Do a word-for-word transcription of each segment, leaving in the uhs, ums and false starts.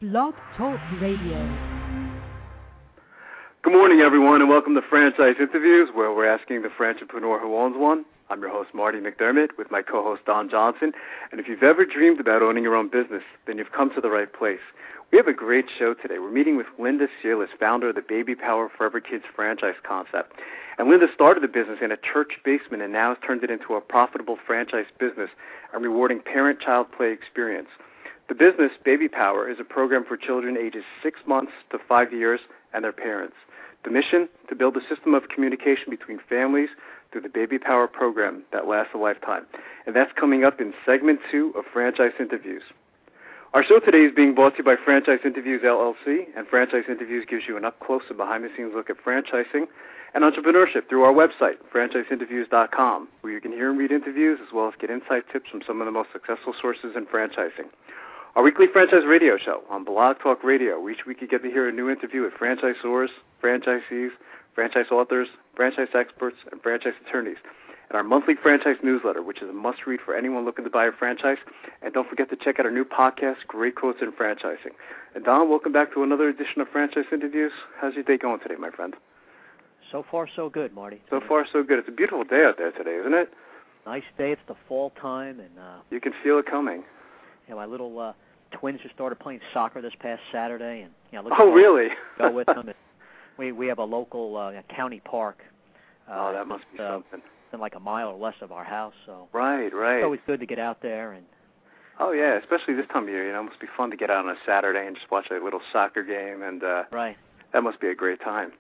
Blog Talk Radio. Good morning, everyone, and welcome to Franchise Interviews, where we're asking the franchipreneur who owns one. I'm your host, Marty McDermott, with my co-host, Don Johnson. And if you've ever dreamed about owning your own business, then you've come to the right place. We have a great show today. We're meeting with Linda Searless, founder of the Baby Power Forever Kids franchise concept. And Linda started the business in a church basement and now has turned it into a profitable franchise business and rewarding parent-child play experience. The business, Baby Power, is a program for children ages six months to five years and their parents. The mission, to build a system of communication between families through the Baby Power program that lasts a lifetime. And that's coming up in segment two of Franchise Interviews. Our show today is being brought to you by Franchise Interviews, L L C, and Franchise Interviews gives you an up-close and behind-the-scenes look at franchising and entrepreneurship through our website, franchise interviews dot com, where you can hear and read interviews as well as get inside tips from some of the most successful sources in franchising. Our weekly franchise radio show on Blog Talk Radio. Each week you get to hear a new interview with franchisors, franchisees, franchise authors, franchise experts, and franchise attorneys. And our monthly franchise newsletter, which is a must-read for anyone looking to buy a franchise. And don't forget to check out our new podcast, Great Quotes in Franchising. And Don, welcome back to another edition of Franchise Interviews. How's your day going today, my friend? So far, so good, Marty. So far, so good. It's a beautiful day out there today, isn't it? Nice day. It's the fall time, and uh, you can feel it coming. Yeah, my little uh, twins just started playing soccer this past Saturday, and you know, oh, really? Go with them. And we we have a local uh, county park. Uh, oh, that must be uh, something. It's like a mile or less of our house, so right, right. It's always good to get out there and. Oh yeah, especially this time of year. You know, it must be fun to get out on a Saturday and just watch a little soccer game, and uh, right. That must be a great time.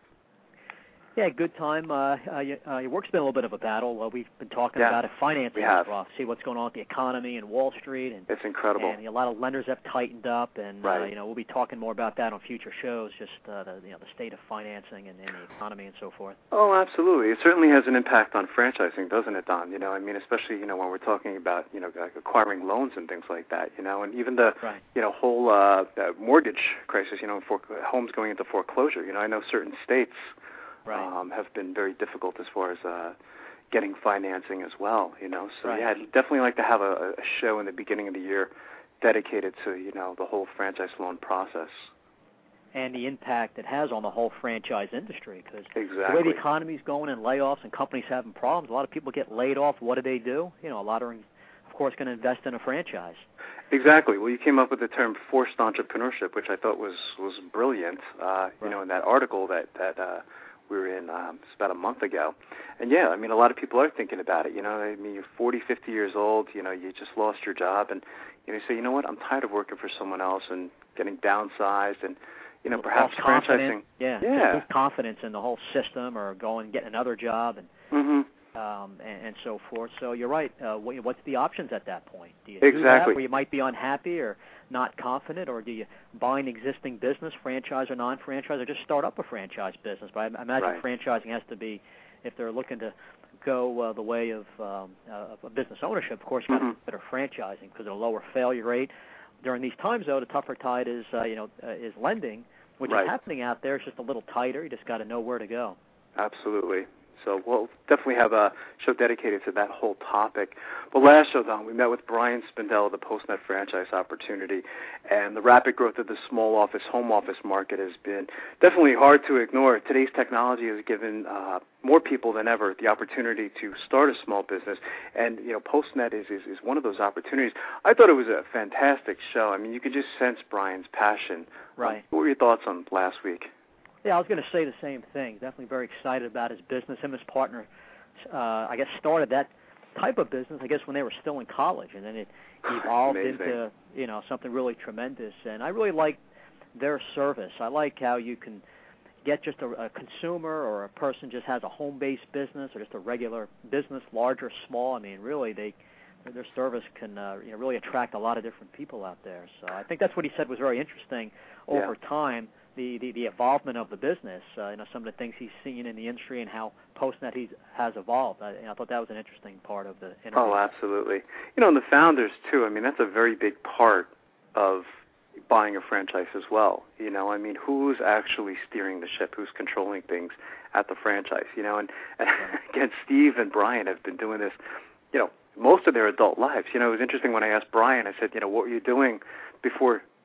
Yeah, good time. Uh, uh, your, uh, your work's been a little bit of a battle. Uh, we've been talking yeah, about it. Financing is rough. See what's going on with the economy and Wall Street. And, it's incredible. And a lot of lenders have tightened up, and right. uh, you know we'll be talking more about that on future shows. Just uh, the you know the state of financing and, and the economy and so forth. Oh, absolutely. It certainly has an impact on franchising, doesn't it, Don? You know, I mean, especially you know when we're talking about you know like acquiring loans and things like that. You know, and even the right. you know whole uh, uh, mortgage crisis. You know, for homes going into foreclosure. You know, I know certain states. Right. Um, have been very difficult as far as uh, getting financing as well, you know. So, right. yeah, I'd definitely like to have a, a show in the beginning of the year dedicated to, you know, the whole franchise loan process. And the impact it has on the whole franchise industry. Because exactly. the way the economy's going and layoffs and companies having problems, a lot of people get laid off. What do they do? You know, a lot are, of course, going to invest in a franchise. Exactly. Well, you came up with the term forced entrepreneurship, which I thought was, was brilliant, uh, right. you know, in that article that, that uh, we were in um, it's about a month ago. And, yeah, I mean, a lot of people are thinking about it. You know, I mean, you're forty, fifty years old, you know, you just lost your job, and you know, you say, you know what, I'm tired of working for someone else and getting downsized and, you know, perhaps franchising. Yeah, yeah. Just confidence in the whole system or going and getting another job and, mm-hmm. um, and, and so forth. So you're right. Uh, what's the options at that point? Do you exactly. do that where you might be unhappy or not confident, or do you buy an existing business, franchise or non-franchise, or just start up a franchise business? But I imagine right. franchising has to be, if they're looking to go uh, the way of, um, uh, of business ownership, of course, you mm-hmm. got to better franchising because of a lower failure rate. During these times, though, the tougher tide is, uh, you know, uh, is lending, which right. is happening out there. It's just a little tighter. You just got to know where to go. Absolutely. So we'll definitely have a show dedicated to that whole topic. But last show, Don, we met with Brian Spindell of the PostNet franchise opportunity, and the rapid growth of the small office, home office market has been definitely hard to ignore. Today's technology has given uh, more people than ever the opportunity to start a small business, and you know, PostNet is, is, is one of those opportunities. I thought it was a fantastic show. I mean, you could just sense Brian's passion. Right. Um, what were your thoughts on last week? Yeah, I was going to say the same thing. Definitely very excited about his business. Him and his partner, uh, I guess, started that type of business, I guess, when they were still in college, and then it evolved into, you know, something really tremendous. And I really like their service. I like how you can get just a, a consumer or a person just has a home-based business or just a regular business, large or small. I mean, really, they their service can uh, you know, really attract a lot of different people out there. So I think that's what he said was very interesting over yeah. time. The, the, the evolvement of the business, uh, you know, some of the things he's seen in the industry and how PostNet he's, has evolved. I, I thought that was an interesting part of the interview. Oh, absolutely. You know, and the founders, too, I mean, that's a very big part of buying a franchise as well. You know, I mean, who's actually steering the ship? Who's controlling things at the franchise? You know, and, and again, Steve and Brian have been doing this, you know, most of their adult lives. You know, it was interesting when I asked Brian, I said, you know, what were you doing before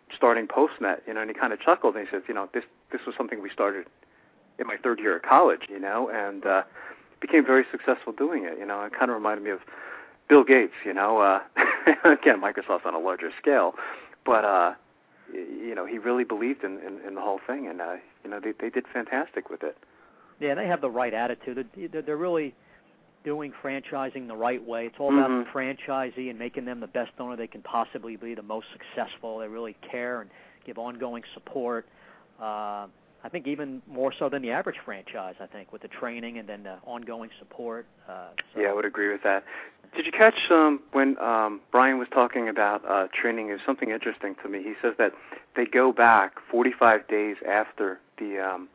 starting Postnet, you know, and he kind of chuckled and he says, you know, this this was something we started in my third year of college, you know, and uh, became very successful doing it. You know, it kind of reminded me of Bill Gates, you know, uh, again, Microsoft's on a larger scale, but, uh, you know, he really believed in, in, in the whole thing, and, uh, you know, they, they did fantastic with it. Yeah, they have the right attitude. They're, they're really doing franchising the right way. It's all about mm-hmm. the franchisee and making them the best owner they can possibly be, the most successful. They really care and give ongoing support. Uh, I think even more so than the average franchise, I think, with the training and then the ongoing support. Uh, so. Yeah, I would agree with that. Did you catch um, when um, Brian was talking about uh, training? There's something interesting to me. He says that they go back forty-five days after the um,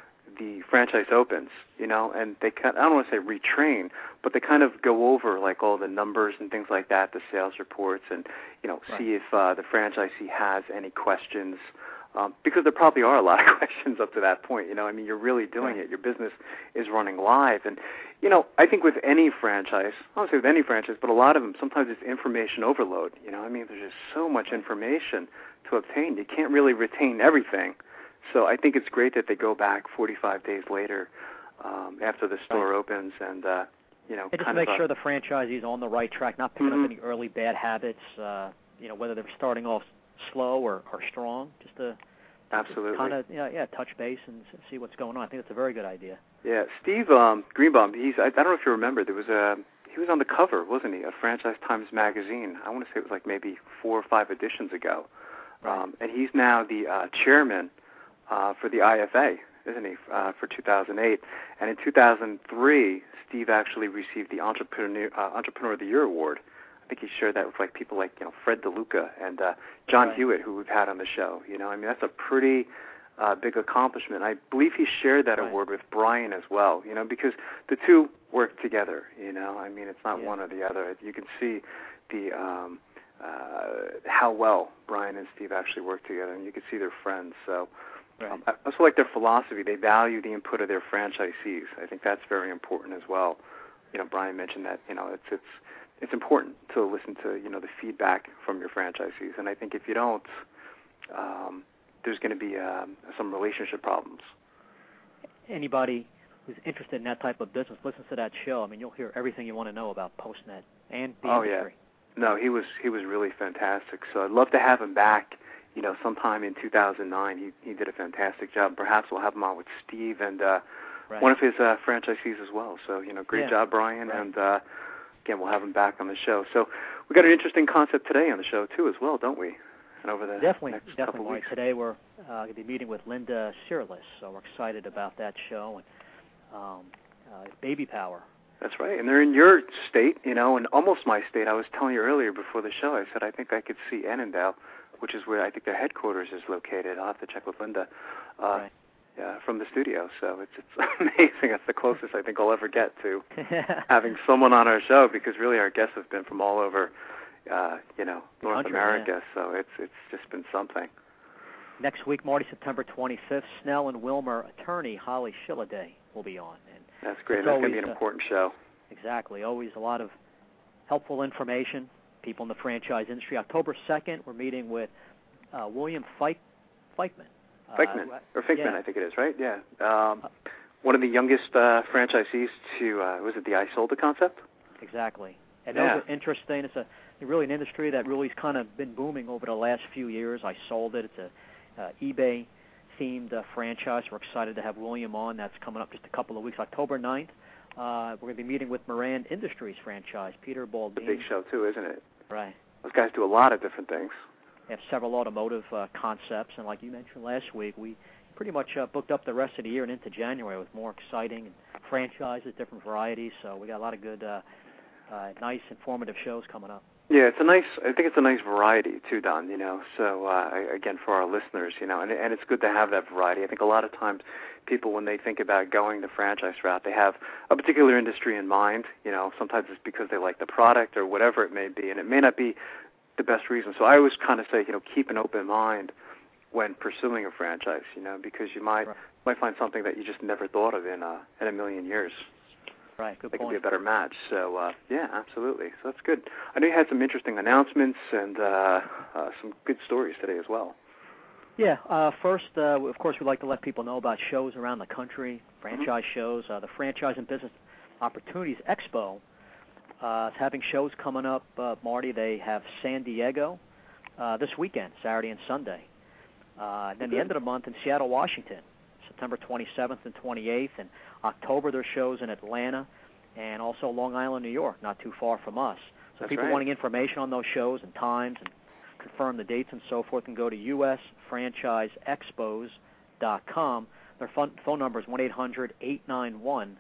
the franchise opens, you know, and they kind of, I don't want to say retrain, but they kind of go over like all the numbers and things like that, the sales reports, and, you know, right. see if uh, the franchisee has any questions. Um, because there probably are a lot of questions up to that point, you know. I mean, you're really doing it. Your business is running live. And, you know, I think with any franchise, I don't say with any franchise, but a lot of them, sometimes it's information overload. You know, I mean, there's just so much information to obtain. You can't really retain everything. So I think it's great that they go back forty-five days later um, after the store right. opens and, uh, you know, and just kind make of, sure the franchisee is on the right track, not picking mm-hmm. up any early bad habits, uh, you know, whether they're starting off slow or, or strong, just to absolutely kind of yeah, yeah touch base and see what's going on. I think that's a very good idea. Yeah, Steve um, Greenbaum. He's I, I don't know if you remember. There was a he was on the cover, wasn't he? A Franchise Times magazine. I want to say it was like maybe four or five editions ago. Right. Um, and he's now the uh, chairman uh, for the I F A, isn't he? Uh, for two thousand eight. And in two thousand three, Steve actually received the Entrepreneur uh, Entrepreneur of the Year award. I think he shared that with like people like you know Fred DeLuca and uh, John right. Hewitt, who we've had on the show. You know, I mean that's a pretty uh, big accomplishment. I believe he shared that right. award with Brian as well. You know, because the two work together. You know, I mean it's not yeah. one or the other. You can see the um, uh, how well Brian and Steve actually work together, and you can see they're friends. So. Right. Um, I also like their philosophy. They value the input of their franchisees. I think that's very important as well. You know, Brian mentioned that. You know, it's it's it's important to listen to you know the feedback from your franchisees, and I think if you don't, um, there's going to be um, some relationship problems. Anybody who's interested in that type of business listens to that show. I mean, you'll hear everything you want to know about Postnet and the oh, industry. Yeah. No, he was he was really fantastic. So I'd love to have him back. You know, sometime in two thousand nine, he he did a fantastic job. Perhaps we'll have him on with Steve and uh, right. one of his uh, franchisees as well. So, you know, great yeah. job, Brian. Right. And, uh, again, we'll have him back on the show. So we got an interesting concept today on the show, too, as well, don't we? And over the definitely, next definitely. couple weeks. Today we're uh, going to be meeting with Linda Searless, so we're excited about that show. And um, uh, Baby Power. That's right. And they're in your state, you know, and almost my state. I was telling you earlier before the show, I said I think I could see Annandale, which is where I think their headquarters is located. I'll have to check with Linda uh, right. yeah, from the studio. So it's it's amazing. That's the closest I think I'll ever get to having someone on our show, because really our guests have been from all over, uh, you know, North Country, America. Yeah. So it's it's just been something. Next week, Marty, September twenty-fifth, Snell and Wilmer attorney Holly Shilladay will be on. And that's great. That's going to be an important show. Exactly. Always a lot of helpful information. People in the franchise industry. October second, we're meeting with uh, William Feik, Feikman. Feikman, uh, or Finkman, yeah. I think it is, right? Yeah. Um, one of the youngest uh, franchisees to, uh, was it the I Sold It concept? Exactly. And yeah. those are interesting. It's a really an industry that really has kind of been booming over the last few years. I Sold It. It's a uh, eBay-themed uh, franchise. We're excited to have William on. That's coming up just a couple of weeks, October ninth. Uh, we're going to be meeting with Moran Industries franchise, Peter Baldini. It's a big show, too, isn't it? Right. Those guys do a lot of different things. They have several automotive uh, concepts, and like you mentioned last week, we pretty much uh, booked up the rest of the year and into January with more exciting franchises, different varieties. So we got a lot of good, uh, uh, nice, informative shows coming up. Yeah, it's a nice. I think it's a nice variety too, Don. You know, so uh, again for our listeners, you know, and and it's good to have that variety. I think a lot of times people, when they think about going the franchise route, they have a particular industry in mind. You know, sometimes it's because they like the product or whatever it may be, and it may not be the best reason. So I always kind of say, you know, keep an open mind when pursuing a franchise. You know, because you might right. might find something that you just never thought of in a in a million years. Right, good that point. could be a better match. So, uh, yeah, absolutely. So that's good. I know you had some interesting announcements and uh, uh, some good stories today as well. Yeah, uh, first, uh, of course, we'd like to let people know about shows around the country, franchise mm-hmm. shows. Uh, the Franchise and Business Opportunities Expo uh, is having shows coming up, uh, Marty. They have San Diego uh, this weekend, Saturday and Sunday. Uh, then the end of the month in Seattle, Washington, September twenty-seventh and twenty-eighth. In October, there's shows in Atlanta and also Long Island, New York, not too far from us. So That's people right. wanting information on those shows and times and confirm the dates and so forth can go to U S franchise expos dot com. Their phone, phone number is one eight hundred eight nine one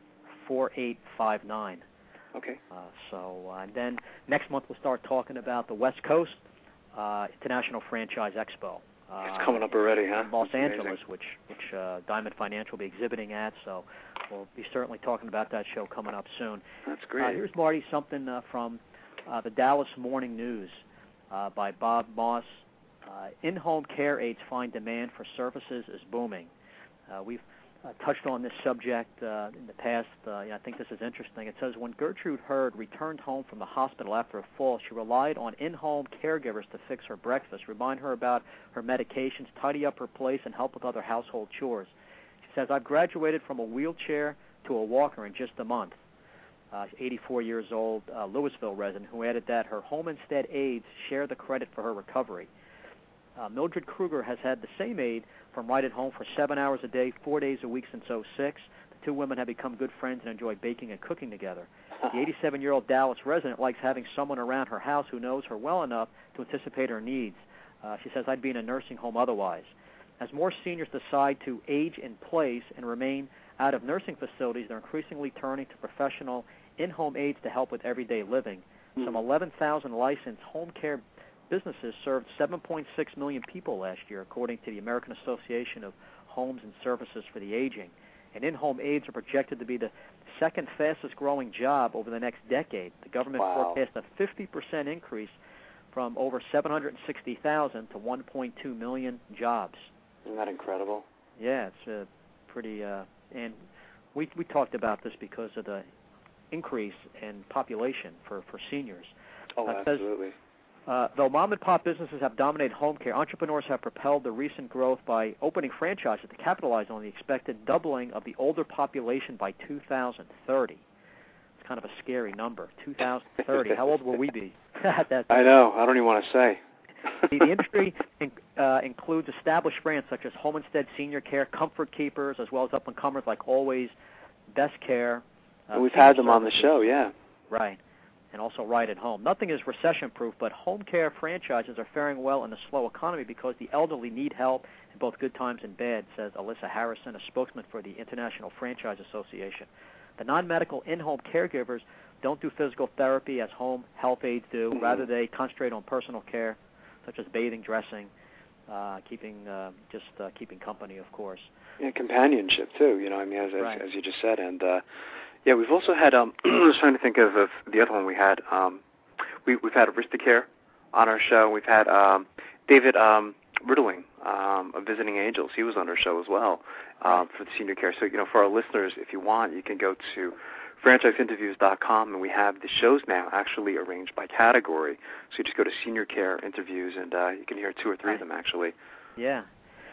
four eight five nine. Okay. Uh, so uh, and then next month we'll start talking about the West Coast uh, International Franchise Expo. Uh, it's coming up already, huh? In Los That's Angeles, amazing. which which uh, Diamond Financial will be exhibiting at. So we'll be certainly talking about that show coming up soon. That's great. Uh, here's, Marty, something uh, from uh, the Dallas Morning News uh, by Bob Moss. Uh, in-home care aides find demand for services is booming. Uh, we've uh, touched on this subject uh, in the past. Uh, yeah, I think this is interesting. It says, when Gertrude Hurd returned home from the hospital after a fall, she relied on in-home caregivers to fix her breakfast, remind her about her medications, tidy up her place, and help with other household chores. She says, I've graduated from a wheelchair to a walker in just a month. Uh, eighty-four years old, uh, Louisville resident, who added that her home instead aides share the credit for her recovery. Uh, Mildred Kruger has had the same aide from right at home for seven hours a day, four days a week since oh six. The two women have become good friends and enjoy baking and cooking together. The eighty-seven-year-old Dallas resident likes having someone around her house who knows her well enough to anticipate her needs. Uh, she says, I'd be in a nursing home otherwise. As more seniors decide to age in place and remain out of nursing facilities, they're increasingly turning to professional in-home aides to help with everyday living. Mm-hmm. Some eleven thousand licensed home care businesses served seven point six million people last year, according to the American Association of Homes and Services for the Aging. And in-home aides are projected to be the second fastest-growing job over the next decade. The government wow. forecast a fifty percent increase from over seven hundred sixty thousand to one point two million jobs. Isn't that incredible? Yeah, it's uh, pretty, uh, and we we talked about this because of the increase in population for, for seniors. Oh, uh, absolutely. Says, Uh, though mom-and-pop businesses have dominated home care, entrepreneurs have propelled the recent growth by opening franchises to capitalize on the expected doubling of the older population by two thousand thirty. It's kind of a scary number, two thousand thirty. How old will we be at that time? I know. I don't even want to say. the, the industry in, uh, includes established brands such as Home Instead Senior Care, Comfort Keepers, as well as up-and-comers like Always, Best Care. Uh, We've had them on the show, yeah. Right. And also right at home. Nothing is recession-proof, but home care franchises are faring well in a slow economy because the elderly need help in both good times and bad, says Alyssa Harrison, a spokesman for the International Franchise Association. The non-medical in-home caregivers don't do physical therapy as home health aides do. Mm-hmm. Rather, they concentrate on personal care, such as bathing, dressing, uh, keeping uh, just uh, keeping company, of course. Yeah, companionship, too, you know, I mean, as, right. as, as you just said. And, uh, yeah, we've also had, um, I was trying to think of, of the other one we had. Um, we, we've had Aristocare on our show. We've had um, David um, Riddling um, of Visiting Angels. He was on our show as well um, for the senior care. So, you know, for our listeners, if you want, you can go to franchise interviews dot com, and we have the shows now actually arranged by category. So you just go to senior care interviews, and uh, you can hear two or three of them, actually. Yeah.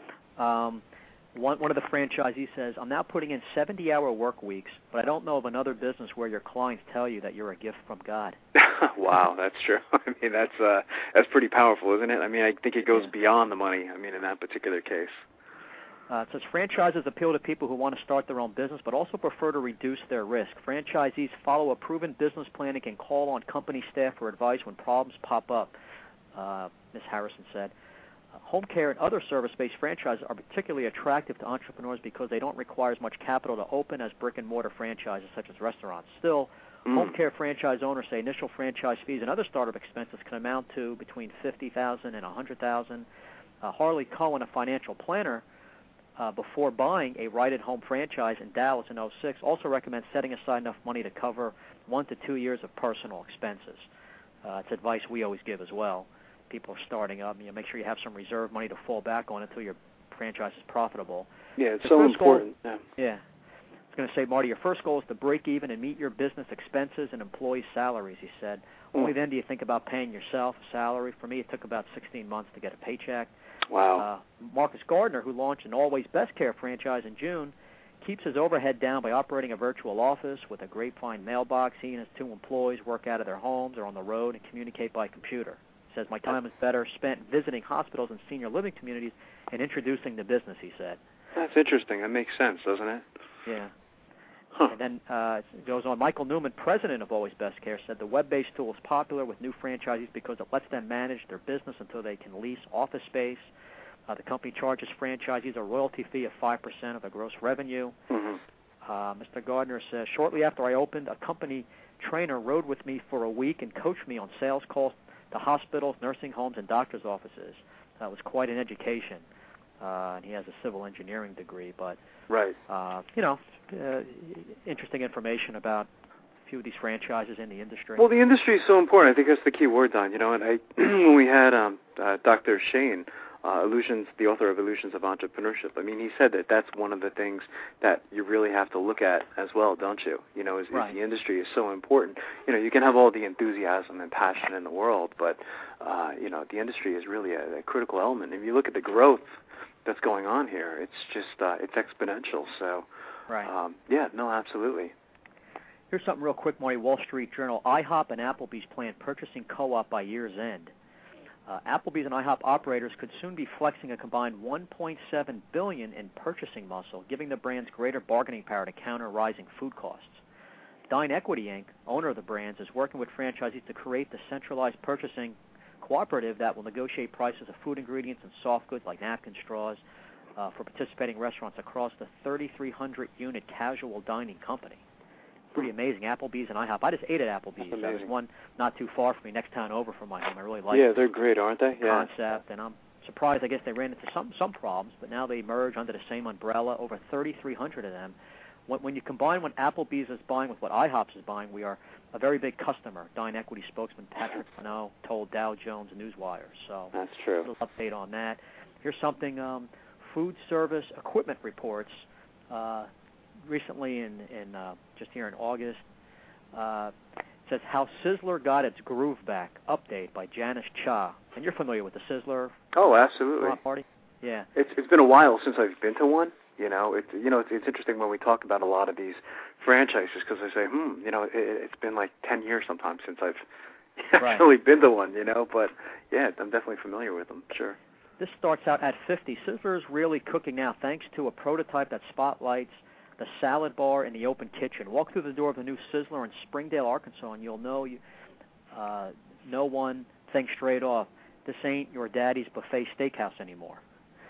Um, one, one of the franchisees says, I'm now putting in seventy-hour work weeks, but I don't know of another business where your clients tell you that you're a gift from God. Wow, that's true. I mean, that's uh, that's pretty powerful, isn't it? I mean, I think it goes yeah. beyond the money, I mean, in that particular case. Uh, it says franchises appeal to people who want to start their own business but also prefer to reduce their risk. Franchisees follow a proven business plan and can call on company staff for advice when problems pop up, uh, Miz Harrison said. Uh, home care and other service-based franchises are particularly attractive to entrepreneurs because they don't require as much capital to open as brick-and-mortar franchises such as restaurants. Still, mm. home care franchise owners say initial franchise fees and other startup expenses can amount to between fifty thousand dollars and one hundred thousand dollars. Uh, Harley Cohen, a financial planner, Uh, before buying a right-at-home franchise in Dallas in oh six, also recommends setting aside enough money to cover one to two years of personal expenses. Uh, it's advice we always give as well. People are starting up, you know, make sure you have some reserve money to fall back on until your franchise is profitable. Yeah, it's the so important. Goal, yeah. yeah. I was going to say, Marty, your first goal is to break even and meet your business expenses and employee salaries, he said. Mm. Only then do you think about paying yourself a salary. For me, it took about sixteen months to get a paycheck. Wow. Uh, Marcus Gardner, who launched an Always Best Care franchise in June, keeps his overhead down by operating a virtual office with a Grapevine mailbox. He and his two employees work out of their homes or on the road and communicate by computer. He says, my time is better spent visiting hospitals and senior living communities and introducing the business, he said. That's interesting. That makes sense, doesn't it? Yeah. Huh. And then uh, it goes on, Michael Newman, president of Always Best Care, said the web-based tool is popular with new franchisees because it lets them manage their business until they can lease office space. Uh, the company charges franchisees a royalty fee of five percent of the gross revenue. Mm-hmm. Uh, Mister Gardner says, shortly after I opened, a company trainer rode with me for a week and coached me on sales calls to hospitals, nursing homes, and doctors' offices. That was quite an education. Uh, and he has a civil engineering degree. But, right. uh, you know, uh, interesting information about a few of these franchises in the industry. Well, the industry is so important. I think that's the key word, Don. You know, and I, when we had um, uh, Doctor Shane, Uh, Illusions, the author of Illusions of Entrepreneurship. I mean, he said that that's one of the things that you really have to look at as well, don't you? You know, is, right. is the industry is so important. You know, you can have all the enthusiasm and passion in the world, but, uh, you know, the industry is really a, a critical element. If you look at the growth that's going on here, it's just, uh, it's exponential. So, right. um, yeah, no, absolutely. Here's something real quick, Marty. Wall Street Journal. IHOP and Applebee's plan purchasing co-op by year's end. Uh, Applebee's and IHOP operators could soon be flexing a combined one point seven billion dollars in purchasing muscle, giving the brands greater bargaining power to counter rising food costs. Dine Equity, Incorporated, owner of the brands, is working with franchisees to create the centralized purchasing cooperative that will negotiate prices of food ingredients and soft goods like napkins, straws, uh, for participating restaurants across the thirty-three hundred unit casual dining company. Pretty amazing. Applebee's and IHOP. I just ate at Applebee's. Uh, there's one not too far from me, next town over from my home. I really like yeah, they're great, aren't they? The yeah. concept, and I'm surprised. I guess they ran into some some problems, but now they merge under the same umbrella. Over thirty-three hundred of them. When, when you combine what Applebee's is buying with what IHOP's is buying, we are a very big customer. Dine Equity spokesman Patrick Fano told Dow Jones Newswire. So that's true. A little update on that. Here's something. Um, food service equipment reports. Uh, recently in, in uh, just here in August, uh, it says how Sizzler got its groove back. Update by Janice Cha. And you're familiar with the Sizzler? Oh, absolutely. Party? Yeah. It's it's been a while since I've been to one. You know, it you know it's, it's interesting when we talk about a lot of these franchises because I say, hmm, you know, it, it's been like ten years sometimes since I've actually right. been to one. You know, but yeah, I'm definitely familiar with them. Sure. This starts out at fifty. Sizzler is really cooking now, thanks to a prototype that spotlights the salad bar in the open kitchen. Walk through the door of the new Sizzler in Springdale, Arkansas, and you'll know you, uh, no one thinks straight off, this ain't your daddy's buffet steakhouse anymore.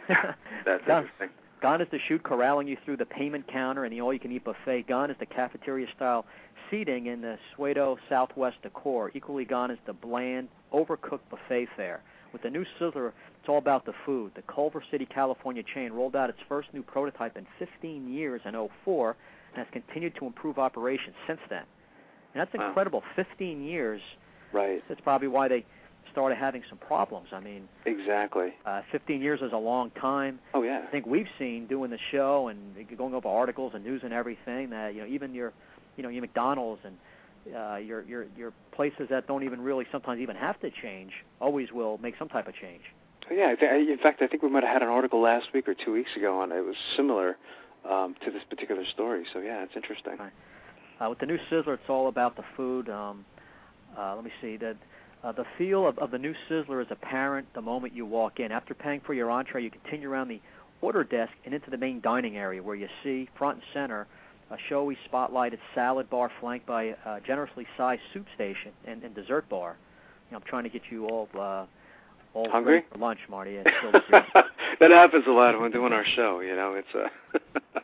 That's gone, interesting. Gone is the chute corralling you through the payment counter and the all-you-can-eat buffet. Gone is the cafeteria-style seating in the Suedo Southwest decor. Equally gone is the bland, overcooked buffet fare. With the new Sizzler, it's all about the food. The Culver City, California chain rolled out its first new prototype in fifteen years in oh four and has continued to improve operations since then. And that's incredible. Wow. fifteen years. Right. That's probably why they started having some problems. I mean, exactly. Uh, fifteen years is a long time. Oh, yeah. I think we've seen doing the show and going over articles and news and everything that, you know, even your, you know, your McDonald's and Uh, your your your places that don't even really sometimes even have to change always will make some type of change. Yeah, I th- in fact, I think we might have had an article last week or two weeks ago on it. It was similar um, to this particular story. So yeah, it's interesting. Right. Uh, with the new Sizzler, it's all about the food. Um, uh, let me see that. Uh, the feel of, of the new Sizzler is apparent the moment you walk in. After paying for your entree, you continue around the order desk and into the main dining area where you see front and center a showy spotlighted salad bar flanked by a generously sized soup station and, and dessert bar. You know, I'm trying to get you all uh, all hungry ready for lunch, Marty. And still that happens a lot when we're doing our show. You know, it's a.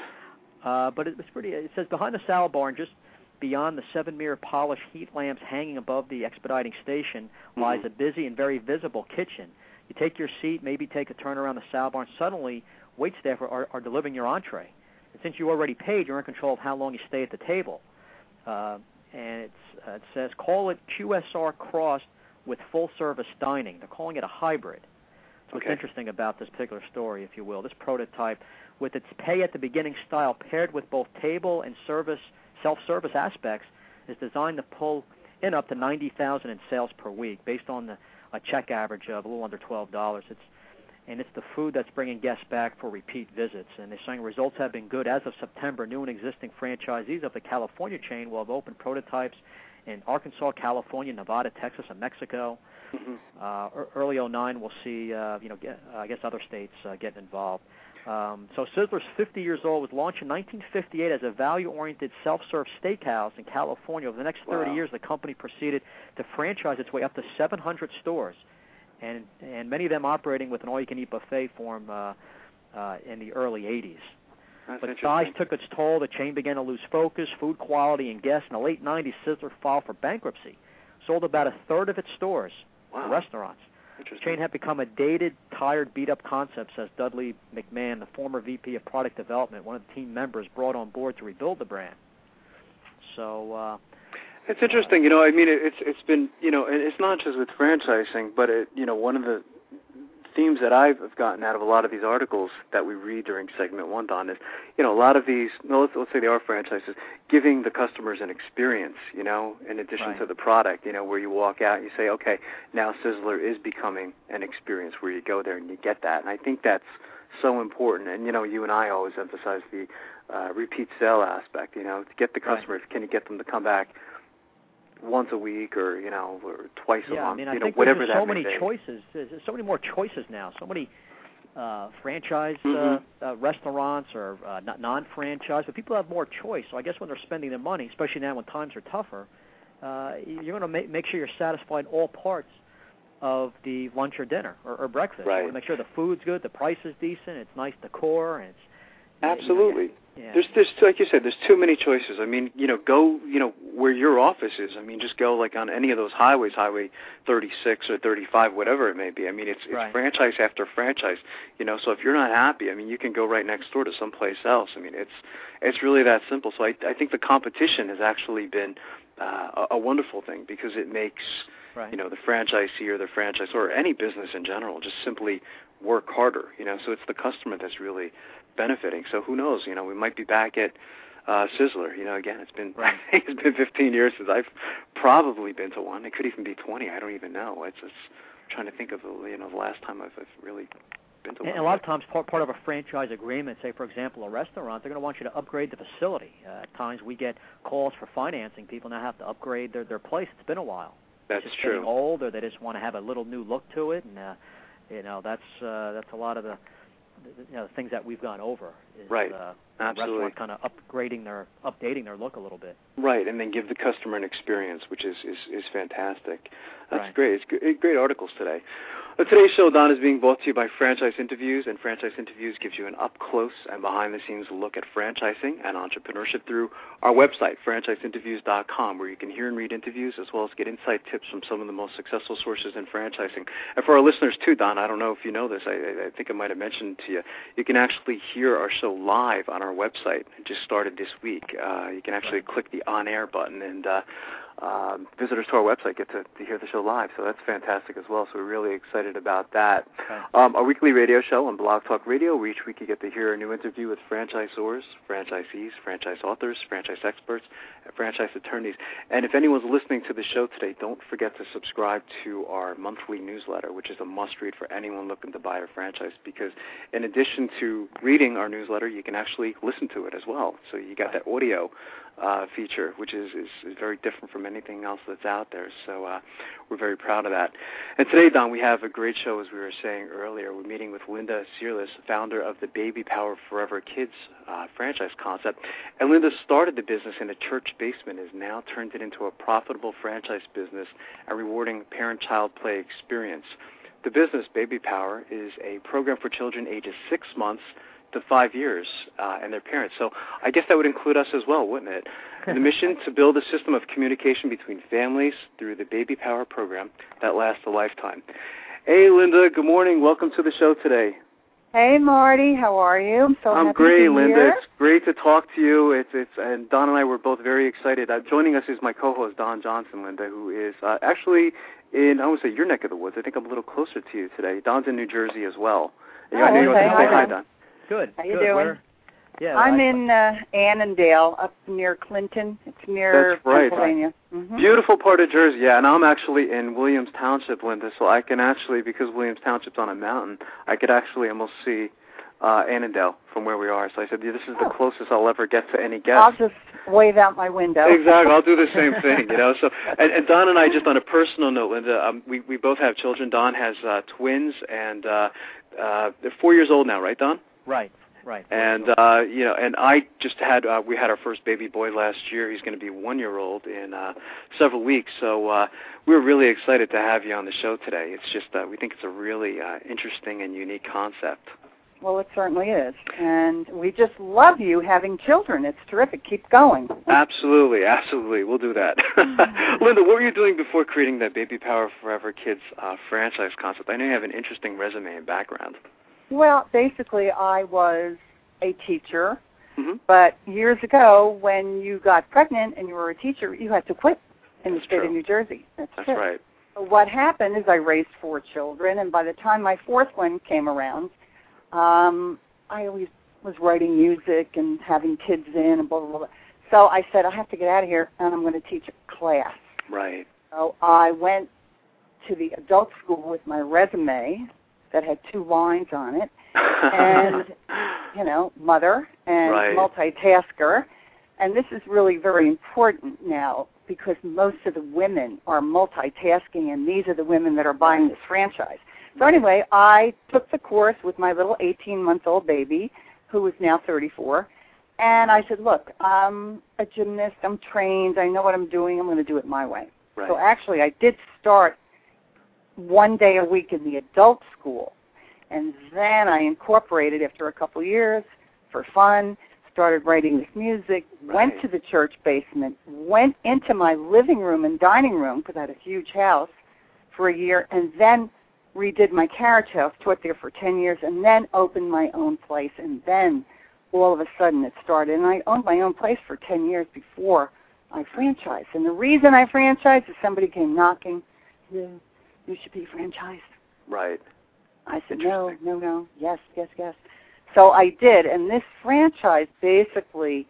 uh, but it, it's pretty. It says behind the salad bar and just beyond the seven mirror polished heat lamps hanging above the expediting station lies mm-hmm. a busy and very visible kitchen. You take your seat, maybe take a turn around the salad bar, and suddenly wait staff are, are delivering your entree. And since you already paid, you're in control of how long you stay at the table. Uh, and it's, uh, it says, call it Q S R crossed with full-service dining. They're calling it a hybrid. So okay. What's interesting about this particular story, if you will, this prototype, with its pay-at-the-beginning style paired with both table and service, self-service aspects, is designed to pull in up to ninety thousand dollars in sales per week based on the, a check average of a little under twelve dollars. It's and it's the food that's bringing guests back for repeat visits. And they're saying results have been good. As of September, new and existing franchisees of the California chain will have opened prototypes in Arkansas, California, Nevada, Texas, and Mexico. Mm-hmm. Uh, early oh nine, we'll see, uh, you know, get, uh, I guess other states uh, getting involved. Um, so Sizzler's fifty years old, was launched in nineteen fifty-eight as a value-oriented self-serve steakhouse in California. Over the next thirty wow. years, the company proceeded to franchise its way up to seven hundred stores, and and many of them operating with an all-you-can-eat buffet form uh, uh, in the early eighties. That's but size took its toll. The chain began to lose focus, food quality, and guests. In the late nineties, Sizzler filed for bankruptcy, sold about a third of its stores wow. to restaurants. The chain had become a dated, tired, beat-up concept, says Dudley McMahon, the former V P of Product Development, one of the team members brought on board to rebuild the brand. So uh, it's interesting, uh, you know. I mean, it, it's it's been, you know, and it's not just with franchising, but it, you know, one of the themes that I've gotten out of a lot of these articles that we read during segment one, Don, is, you know, a lot of these, no, let's, let's say they are franchises, giving the customers an experience, you know, in addition right. to the product, you know, where you walk out and you say, okay, now Sizzler is becoming an experience where you go there and you get that. And I think that's so important. And, you know, you and I always emphasize the uh, repeat sale aspect, you know, to get the customers, right. can you get them to come back once a week, or you know, or twice yeah, a month, I mean, I you think know, whatever there's that so may many be. choices. There's so many more choices now. So many uh, franchise mm-hmm. uh, uh, restaurants or uh, non-franchise, but people have more choice. So I guess when they're spending their money, especially now when times are tougher, uh, you're going to make make sure you're satisfied in all parts of the lunch or dinner or, or breakfast. Right. You want to make sure the food's good, the price is decent, it's nice decor, and it's absolutely. You know, yeah. There's, there's, like you said, there's too many choices. I mean, you know, go, you know, where your office is. I mean, just go like on any of those highways, Highway thirty-six or thirty-five, whatever it may be. I mean, it's, it's right. franchise after franchise. You know, so if you're not happy, I mean, you can go right next door to someplace else. I mean, it's, it's really that simple. So I, I think the competition has actually been uh, a, a wonderful thing, because it makes, right. you know, the franchisee or the franchise or any business in general just simply work harder. You know, so it's the customer that's really benefiting. So who knows? You know, we might be back at uh, Sizzler. You know, again, it's been right. it's been fifteen years since I've probably been to one. It could even be twenty. I don't even know. It's just trying to think of the you know the last time I've, I've really been to and one. And a lot of times, part part of a franchise agreement, say for example, a restaurant, they're going to want you to upgrade the facility. Uh, at times, we get calls for financing. People now have to upgrade their their place. It's been a while. That's it's just true. Getting old, or they just want to have a little new look to it, and uh, you know that's uh, that's a lot of the. You know, the things that we've gone over is right. uh, Absolutely. restaurants kind of upgrading their, updating their look a little bit. Right, and then give the customer an experience, which is, is, is fantastic. That's right. great. It's good, great articles today. Uh, today's show, Don, is being brought to you by Franchise Interviews, and Franchise Interviews gives you an up-close and behind-the-scenes look at franchising and entrepreneurship through our website, franchise interviews dot com, where you can hear and read interviews as well as get insight tips from some of the most successful sources in franchising. And for our listeners, too, Don, I don't know if you know this. I, I think I might have mentioned to you, you can actually hear our show live on our website. It just started this week. Uh, you can actually click the on-air button, and uh, uh, visitors to our website get to, to hear the show live. So that's fantastic as well. So we're really excited about that. Okay. Um, our weekly radio show on Blog Talk Radio, where each week you get to hear a new interview with franchisors, franchisees, franchise authors, franchise experts, and franchise attorneys. And if anyone's listening to the show today, don't forget to subscribe to our monthly newsletter, which is a must-read for anyone looking to buy a franchise, because in addition to reading our newsletter, you can actually listen to it as well. So you got that audio uh, feature, which is, is, is very different from anything else that's out there. So uh, we're very proud of that. And today, Don, we have a great show, as we were saying earlier. We're meeting with Linda Searless, founder of the Baby Power Forever Kids uh, franchise concept. And Linda started the business in a church basement, has now turned it into a profitable franchise business and rewarding parent-child play experience. The business, Baby Power, is a program for children ages six months to five years uh, and their parents. So I guess that would include us as well, wouldn't it? The mission to build a system of communication between families through the Baby Power program that lasts a lifetime. Hey, Linda, good morning. Welcome to the show today. Hey, Marty. How are you? I'm so I'm happy great, to be Linda. here. It's great to talk to you. It's it's and Don and I were both very excited. Uh, joining us is my co-host, Don Johnson, Linda, who is uh, actually in, I would say, your neck of the woods. I think I'm a little closer to you today. Don's in New Jersey as well. Oh, I know you want okay. to say hi, Don. Good. How you good. doing? Where, Yeah, I'm I, in uh, Annandale, up near Clinton. It's near That's right. Pennsylvania. Mm-hmm. Beautiful part of Jersey, yeah, and I'm actually in Williams Township, Linda, so I can actually, because Williams Township's on a mountain, I could actually almost see uh, Annandale from where we are. So I said, yeah, this is the closest I'll ever get to any guest. I'll just wave out my window. Exactly, I'll do the same thing, you know. So, and, and Don and I, just on a personal note, Linda, um, we, we both have children. Don has uh, twins, and uh, uh, they're four years old now, right, Don? Right. Right. And uh, you know, and I just had uh, we had our first baby boy last year. He's going to be one year old in uh, several weeks. So uh, we're really excited to have you on the show today. It's just uh, we think it's a really uh, interesting and unique concept. Well, it certainly is, and we just love you having children. It's terrific. Keep going. Absolutely, absolutely. We'll do that. Linda, what were you doing before creating that Baby Power Forever Kids uh, franchise concept? I know you have an interesting resume and background. Well, basically, I was a teacher, mm-hmm. but years ago, when you got pregnant and you were a teacher, you had to quit in That's the state true. of New Jersey. That's, That's true. right. So what happened is I raised four children, and by the time my fourth one came around, um, I always was writing music and having kids in and blah, blah, blah. So I said, I have to get out of here, and I'm going to teach a class. Right. So I went to the adult school with my resume that had two lines on it, and, you know, mother and right. multitasker. And this is really very important now because most of the women are multitasking, and these are the women that are buying this franchise. So anyway, I took the course with my little eighteen-month-old baby, who is now thirty-four, and I said, look, I'm a gymnast, I'm trained, I know what I'm doing, I'm going to do it my way. Right. So actually I did start one day a week in the adult school. And then I incorporated after a couple of years for fun, started writing this music, right. went to the church basement, went into my living room and dining room because I had a huge house for a year, and then redid my carriage house, taught there for ten years, and then opened my own place. And then all of a sudden it started. And I owned my own place for ten years before I franchised. And the reason I franchised is somebody came knocking, you should be franchised. Right. I said, no, no, no, yes, yes, yes. So I did, and this franchise basically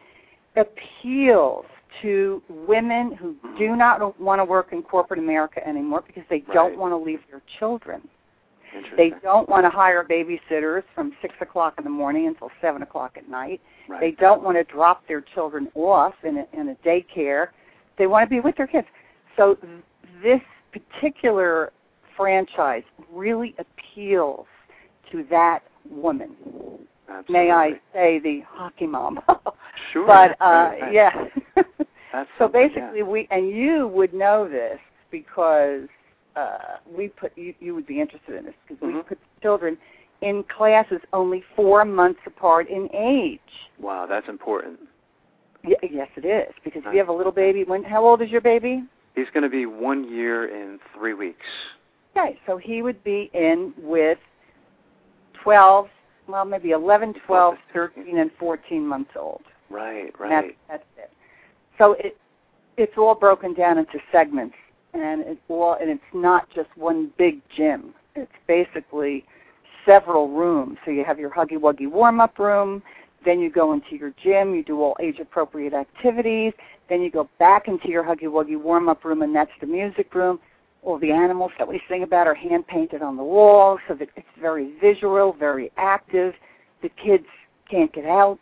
appeals to women who do not want to work in corporate America anymore because they right. don't want to leave their children. They don't want to hire babysitters from six o'clock in the morning until seven o'clock at night. Right. They don't want to drop their children off in a, in a daycare. They want to be with their kids. So this particular franchise really appeals to that woman. Absolutely. May I say the hockey mom? Sure. But uh, right. yeah. That's so basically, yeah. we and you would know this because uh, we put you, you would be interested in this because mm-hmm. we put children in classes only four months apart in age. Wow, that's important. Y- yes, it is because if you have a little baby, when how old is your baby? He's going to be one year in three weeks. Okay, so he would be in with twelve, well, maybe eleven, twelve, thirteen, and fourteen months old. Right, right. That's, that's it. So it it's all broken down into segments, and it's all and it's not just one big gym. It's basically several rooms. So you have your Huggy Wuggy warm-up room, then you go into your gym, you do all age-appropriate activities, then you go back into your Huggy Wuggy warm-up room, and that's the music room. All the animals that we sing about are hand-painted on the walls, so that it's very visual, very active. The kids can't get out.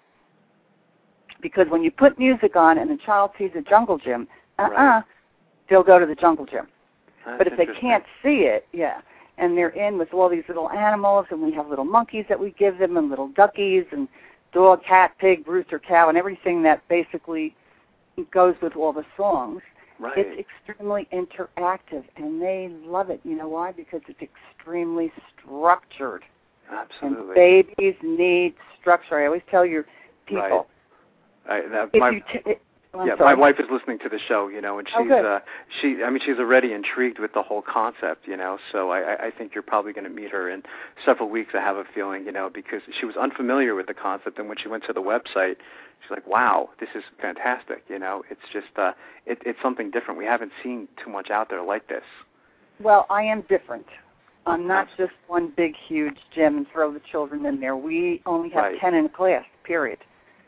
Because when you put music on and a child sees a jungle gym, uh-uh, right. they'll go to the jungle gym. That's but if they can't see it, yeah, and they're in with all these little animals, and we have little monkeys that we give them, and little duckies, and dog, cat, pig, rooster, cow, and everything that basically goes with all the songs. Right. It's extremely interactive, and they love it. You know why? Because it's extremely structured. Absolutely. And babies need structure. I always tell your people. Right. I, that, if my, you t- it, I'm yeah, sorry. my wife is listening to the show, you know, and she's, oh, good. uh, she, I mean, she's already intrigued with the whole concept, you know. So I, I think you're probably going to meet her in several weeks. I have a feeling, you know, because she was unfamiliar with the concept, and when she went to the website, she's like, "Wow, this is fantastic!" You know, it's just, uh, it, it's something different. We haven't seen too much out there like this. Well, I am different. I'm not just one big, huge gym and throw the children in there. We only have right. ten in a class. Period.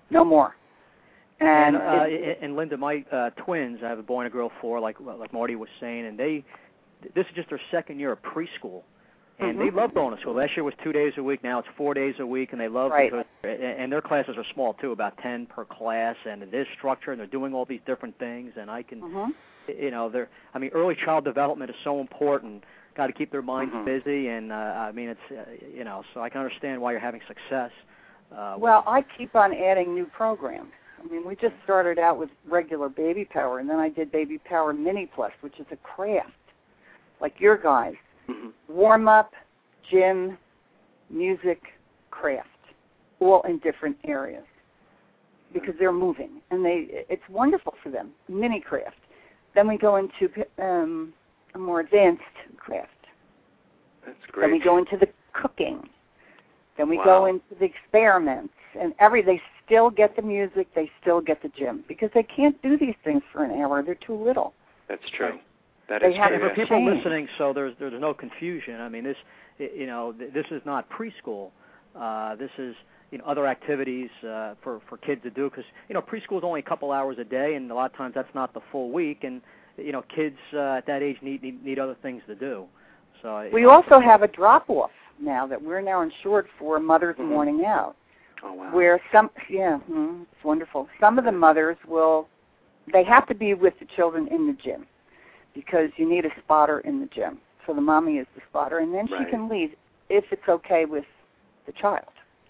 no more. And and, uh, and Linda, my uh, twins, I have a boy and a girl, four, like like Marty was saying, and they, this is just their second year of preschool, and mm-hmm. they love going to school. Last year was two days a week, now it's four days a week, and they love right. because, and their classes are small too, about ten per class, and it is structured, and they're doing all these different things, and I can, mm-hmm. you know, they're, I mean, early child development is so important. Got to keep their minds mm-hmm. busy, and uh, I mean, it's, uh, you know, so I can understand why you're having success. Uh, well, I keep on adding new programs. I mean, we just started out with regular Baby Power, and then I did Baby Power Mini Plus, which is a craft, like your guys. Mm-hmm. Warm-up, gym, music, craft, all in different areas because they're moving, and they it's wonderful for them, mini craft. Then we go into um, a more advanced craft. That's great. Then we go into the cooking. Then we wow. go into the experiments, and every they still get the music, they still get the gym, because they can't do these things for an hour. They're too little. That's true. That they is have true. For people change. listening, so there's there's no confusion. I mean, this you know this is not preschool. Uh, this is you know other activities uh, for for kids to do, because you know preschool is only a couple hours a day, and a lot of times that's not the full week, and you know kids uh, at that age need, need need other things to do. So we know, also have a drop off now that we're now insured for Mother's mm-hmm. Morning Out. Oh, wow. Where some, yeah, mm, it's wonderful. Some of the mothers will, they have to be with the children in the gym because you need a spotter in the gym. So the mommy is the spotter, and then right. she can leave if it's okay with the child.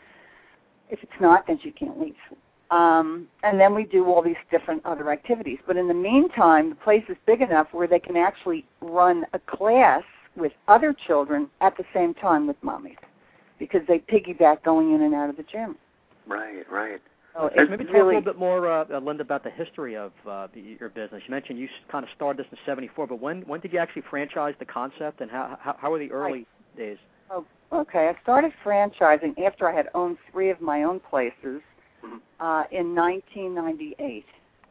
If it's not, then she can't leave. Um, and then we do all these different other activities. But in the meantime, the place is big enough where they can actually run a class with other children at the same time with mommies, because they piggyback going in and out of the gym. Right, right. So Maybe talk really, a little bit more, uh, Linda, about the history of uh, the, your business. You mentioned you kind of started this in seventy-four, but when when did you actually franchise the concept, and how how, how were the early right. days? Oh, okay. I started franchising after I had owned three of my own places uh, in nineteen ninety-eight,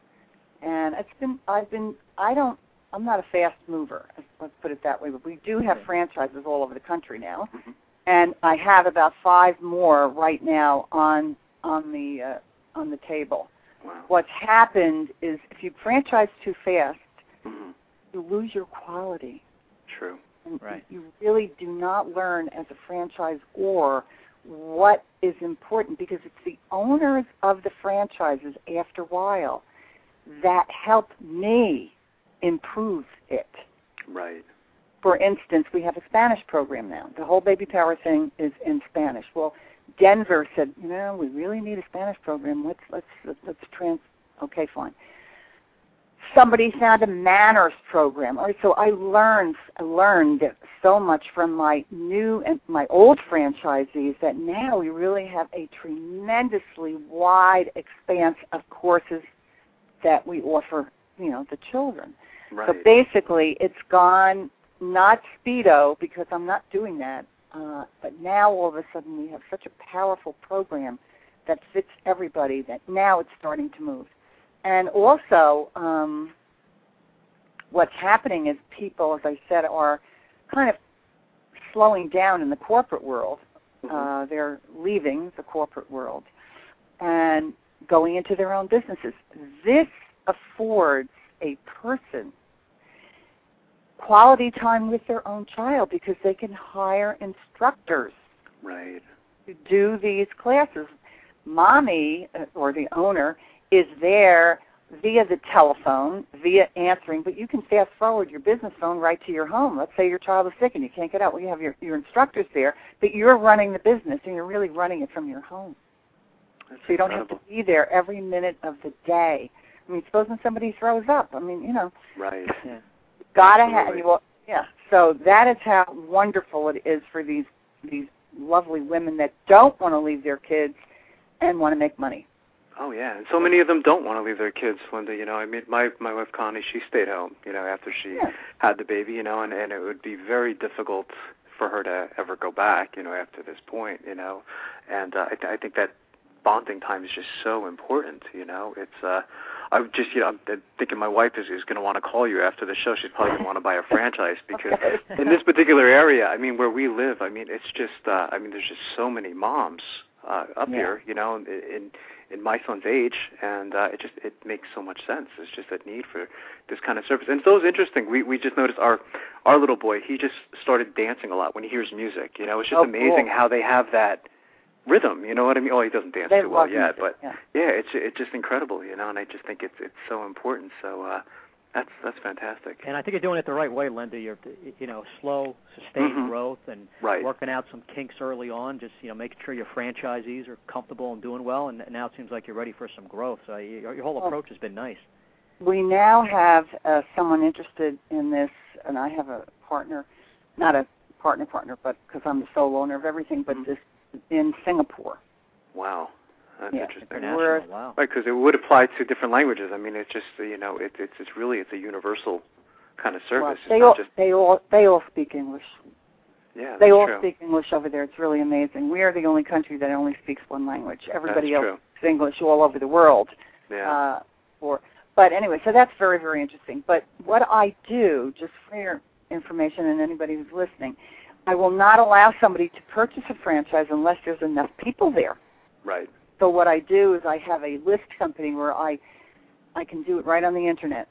and it's been I've been I don't. I'm not a fast mover, let's put it that way, but we do have franchises all over the country now, mm-hmm. and I have about five more right now on on the uh, on the table. Wow. What's happened is if you franchise too fast, mm-hmm. you lose your quality. True. And right. You really do not learn as a franchisor what is important, because it's the owners of the franchises after a while that help me improve it. Right. For instance, we have a Spanish program now. The whole Baby Power thing is in Spanish. Well, Denver said, you know, we really need a Spanish program. Let's let's let's, let's trans. Okay, fine. Somebody found a manners program. All right, so I learned I learned so much from my new and my old franchisees that now we really have a tremendously wide expanse of courses that we offer, you know, the children. Right. So basically, it's gone not Speedo, because I'm not doing that, uh, but now all of a sudden we have such a powerful program that fits everybody that now it's starting to move. And also, um, what's happening is people, as I said, are kind of slowing down in the corporate world. Mm-hmm. Uh, they're leaving the corporate world and going into their own businesses. This affords a person quality time with their own child, because they can hire instructors right. to do these classes. Mommy, or the owner, is there via the telephone, via answering, but you can fast forward your business phone right to your home. Let's say your child is sick and you can't get out. Well, you have your, your instructors there, but you're running the business, and you're really running it from your home. That's so you don't incredible. have to be there every minute of the day. I mean, supposing somebody throws up. I mean, you know. Right. Yeah. Gotta have you. Well, yeah. So that is how wonderful it is for these these lovely women that don't want to leave their kids and want to make money. Oh yeah, and so many of them don't want to leave their kids, Linda. You know, I mean, my my wife Connie, she stayed home. You know, after she yeah. had the baby. You know, and and it would be very difficult for her to ever go back. You know, after this point. You know, and uh, I, th- I think that bonding time is just so important. You know, it's. Uh, I would just, you know, I'm thinking my wife is, is going to want to call you after the show. She's probably going to want to buy a franchise, because okay. in this particular area, I mean, where we live, I mean, it's just, uh, I mean, there's just so many moms uh, up yeah. here, you know, in in my son's age, and uh, it just it makes so much sense. There's just a need for this kind of service, and so it's interesting. We we just noticed our our little boy. He just started dancing a lot when he hears music. You know, it's just oh, amazing cool. how they have that rhythm. You know what I mean? Oh, he doesn't dance they too well music, yet, but yeah. yeah, it's it's just incredible. You know, and I just think it's it's so important. So. uh That's that's fantastic. And I think you're doing it the right way, Linda. You're, you know, slow, sustained mm-hmm. growth, and right. working out some kinks early on. Just, you know, making sure your franchisees are comfortable and doing well. And now it seems like you're ready for some growth. So your, your whole well, approach has been nice. We now have uh, someone interested in this, and I have a partner, not a partner partner, but because I'm the sole owner of everything, but mm-hmm. this in Singapore. Wow. That's yeah, interesting. We're, wow. Right, because it would apply to different languages. I mean, it's just, you know, it, it's it's really it's a universal kind of service. Well, they it's all not just, they all they all speak English. Yeah, they all true. speak English over there. It's really amazing. We are the only country that only speaks one language. Everybody that's else true. speaks English all over the world. Yeah. Uh, or, but anyway, so that's very very interesting. But what I do, just for your information and anybody who's listening, I will not allow somebody to purchase a franchise unless there's enough people there. Right. So what I do is I have a list company where I I can do it right on the internet.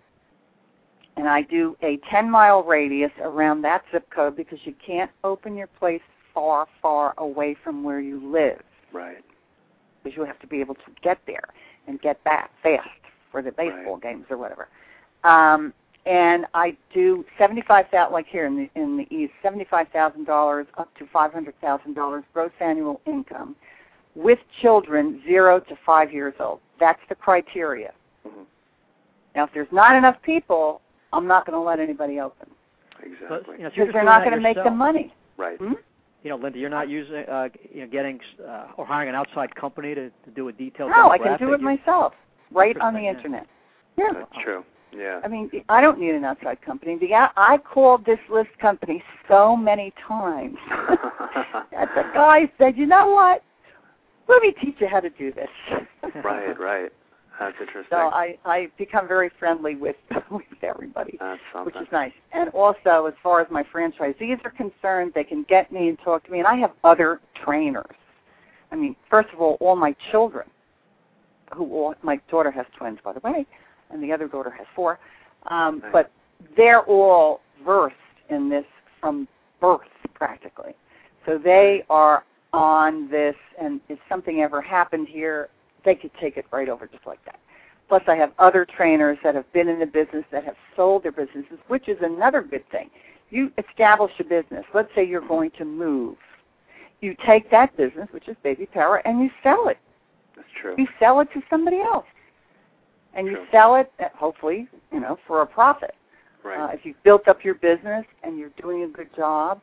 And I do a ten-mile radius around that zip code because you can't open your place far, far away from where you live. Right. Because you have to be able to get there and get back fast for the baseball right. games or whatever. Um, and I do seventy-five thousand dollars, like here in the in the East, seventy-five thousand dollars up to five hundred thousand dollars gross annual income, with children zero to five years old. That's the criteria. Mm-hmm. Now, if there's not enough people, I'm not going to let anybody open. Exactly. But, you know, so because they're not going to make the money. Right. Hmm? You know, Linda, you're not using, uh, you know, getting uh, or hiring an outside company to, to do a detailed. No, I can do it you're, myself, right on the yeah. internet. Yeah. That's true. Yeah. I mean, I don't need an outside company. The, I called this list company so many times that the guy said, you know what? Let me teach you how to do this. right, right. That's interesting. So I, I become very friendly with, with everybody, That's something. which is nice. And also, as far as my franchisees are concerned, they can get me and talk to me. And I have other trainers. I mean, first of all, all my children, who all, my daughter has twins, by the way, and the other daughter has four, um, nice. but they're all versed in this from birth, practically. So they are on this, and if something ever happened here, they could take it right over just like that. Plus, I have other trainers that have been in the business that have sold their businesses, which is another good thing. You establish a business. Let's say you're going to move. You take that business, which is Baby Power, and you sell it. That's true. You sell it to somebody else. And True. you sell it, hopefully, you know, for a profit. Right. Uh, if you've built up your business and you're doing a good job,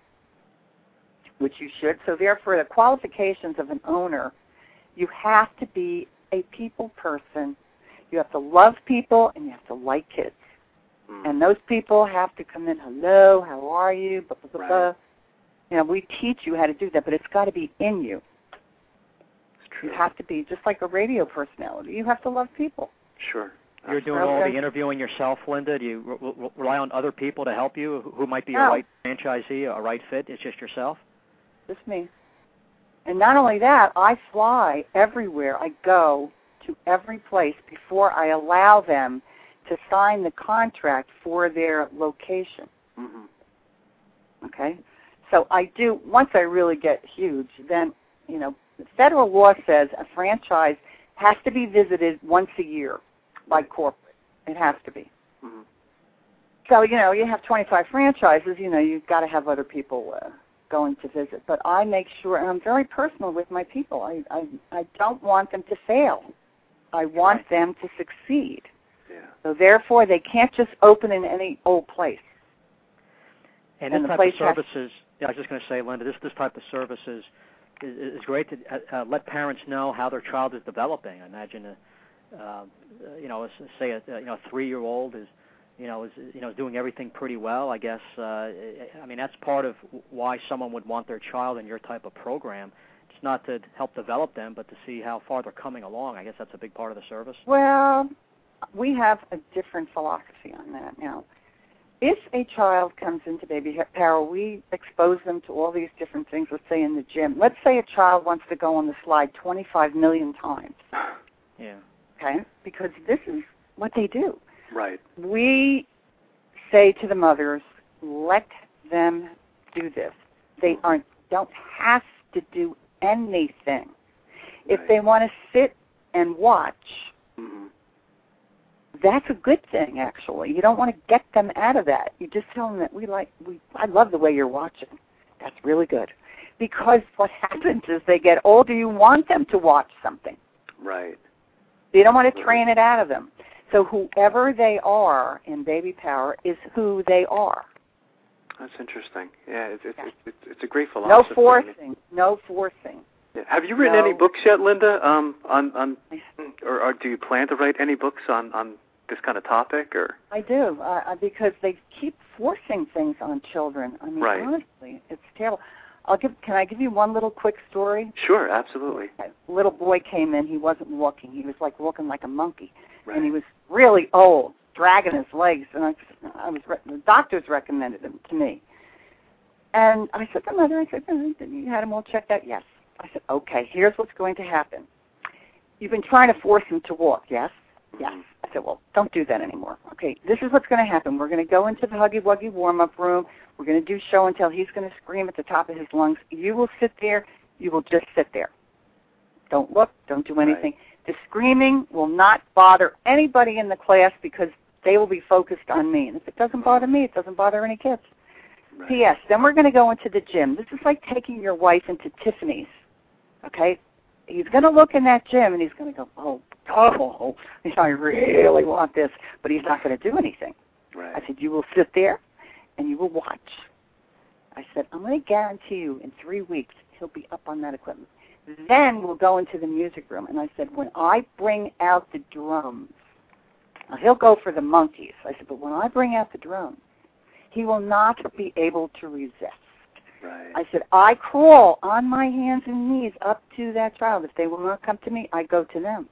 which you should. So therefore, the qualifications of an owner, you have to be a people person. You have to love people, and you have to like kids. Mm. And those people have to come in, hello, how are you, blah, blah, blah, right. blah. You know, we teach you how to do that, but it's got to be in you. It's true. You have to be just like a radio personality. You have to love people. Sure. You're doing Okay. all the interviewing yourself, Linda? Do you re- re- rely on other people to help you who might be No. a right franchisee, a right fit? It's just yourself? Just me. And not only that, I fly everywhere. I go to every place before I allow them to sign the contract for their location. Mm-hmm. Okay? So I do, once I really get huge, then, you know, the federal law says a franchise has to be visited once a year by corporate. It has to be. Mm-hmm. So, you know, you have twenty-five franchises, you know, you've got to have other people uh, going to visit. But I make sure, and I'm very personal with my people, I, I, I don't want them to fail. I want right. them to succeed. Yeah. So therefore, they can't just open in any old place. And, And this the type of place has- services, yeah, I was just going to say, Linda, this this type of services is, is great to uh, uh, let parents know how their child is developing. I imagine, a, uh, you know, say a you know a three-year-old is, you know, is you know doing everything pretty well. I guess, uh, I mean, that's part of why someone would want their child in your type of program. It's not to help develop them, but to see how far they're coming along. I guess that's a big part of the service. Well, we have a different philosophy on that now. If a child comes into Baby Power, we expose them to all these different things, let's say in the gym. Let's say a child wants to go on the slide twenty-five million times. Yeah. Okay? Because this is what they do. Right. We say to the mothers, let them do this. They aren't don't have to do anything. Right. If they want to sit and watch, mm-hmm. that's a good thing, actually. You don't want to get them out of that. You just tell them that we like, we, I love the way you're watching. That's really good. Because what happens is they get older, you want them to watch something. Right. You don't want to train it out of them. So whoever they are in baby power is who they are. That's interesting. Yeah, it's it's, yeah. it's, it's, it's a great philosophy. No forcing. No forcing. Yeah. Have you written no. any books yet, Linda? Um, on on, or, or do you plan to write any books on, on this kind of topic? Or I do, uh, because they keep forcing things on children. I mean, right. honestly, it's terrible. I'll give. Can I give you one little quick story? Sure, absolutely. A little boy came in. He wasn't walking. He was like walking like a monkey, right. and he was really old, dragging his legs. And I, I was the doctors recommended him to me. And I said to the mother, I said, you had him all checked out? Yes. I said, okay. Here's what's going to happen. You've been trying to force him to walk. Yes. Yes. I said, well, don't do that anymore. Okay, this is what's going to happen. We're going to go into the Huggy Wuggy warm-up room. We're going to do show and tell. He's going to scream at the top of his lungs. You will sit there. You will just sit there. Don't look. Don't do anything. Right. The screaming will not bother anybody in the class because they will be focused on me. And if it doesn't bother me, it doesn't bother any kids. Right. P S. Then we're going to go into the gym. This is like taking your wife into Tiffany's. Okay? He's going to look in that gym, and he's going to go, oh, oh, I really want this. But he's not going to do anything. Right. I said, you will sit there, and you will watch. I said, I'm going to guarantee you in three weeks he'll be up on that equipment. Then we'll go into the music room. And I said, when I bring out the drums, now he'll go for the monkeys. I said, but when I bring out the drums, he will not be able to resist. Right. I said, I crawl on my hands and knees up to that child. If they will not come to me, I go to them.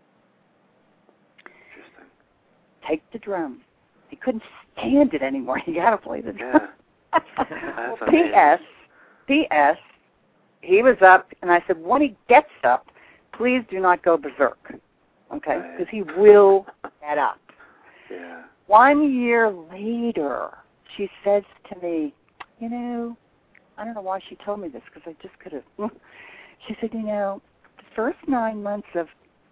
Interesting. Take the drum. He couldn't stand it anymore. He got to play the drum. Yeah. well, P S. P S. He was up, and I said, when he gets up, please do not go berserk, okay? Because right. he will get up. Yeah. One year later, she says to me, you know, I don't know why she told me this because I just could have. She said, you know, the first nine months of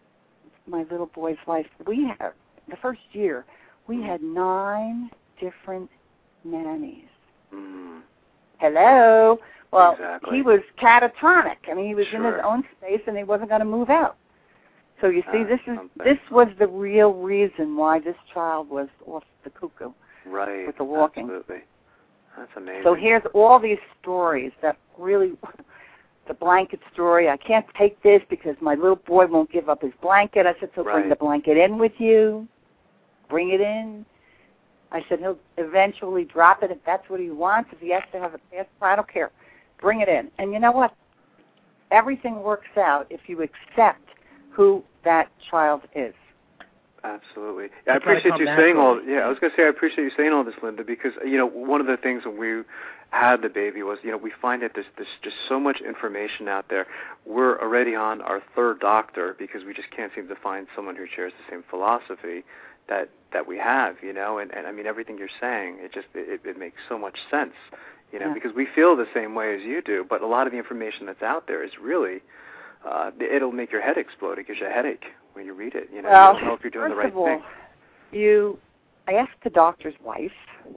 my little boy's life, we had, the first year, we had nine different nannies. Mm. Hello? Well, exactly. he was catatonic. I mean, he was sure. in his own space, and he wasn't going to move out. So you see, uh, this is something. this was the real reason why this child was off the cuckoo right. with the walking. Absolutely. That's amazing. So here's all these stories that really, the blanket story, I can't take this because my little boy won't give up his blanket. I said, so right. bring the blanket in with you. Bring it in. I said, he'll eventually drop it if that's what he wants. If he has to have a pass, I don't care. Bring it in. And you know what? Everything works out if you accept who that child is. Absolutely. Yeah, I appreciate you saying all. Yeah, I was going to say I appreciate you saying all this, Linda, because you know one of the things when we had the baby was you know we find that there's, there's just so much information out there. We're already on our third doctor because we just can't seem to find someone who shares the same philosophy that that we have. You know, and, and I mean everything you're saying, it just it, it makes so much sense. You know, yeah. because we feel the same way as you do, but a lot of the information that's out there is really uh, it'll make your head explode. It gives you a headache when you read it. You know, well, you don't know if you're doing first the right of all, thing. You, I asked the doctor's wife,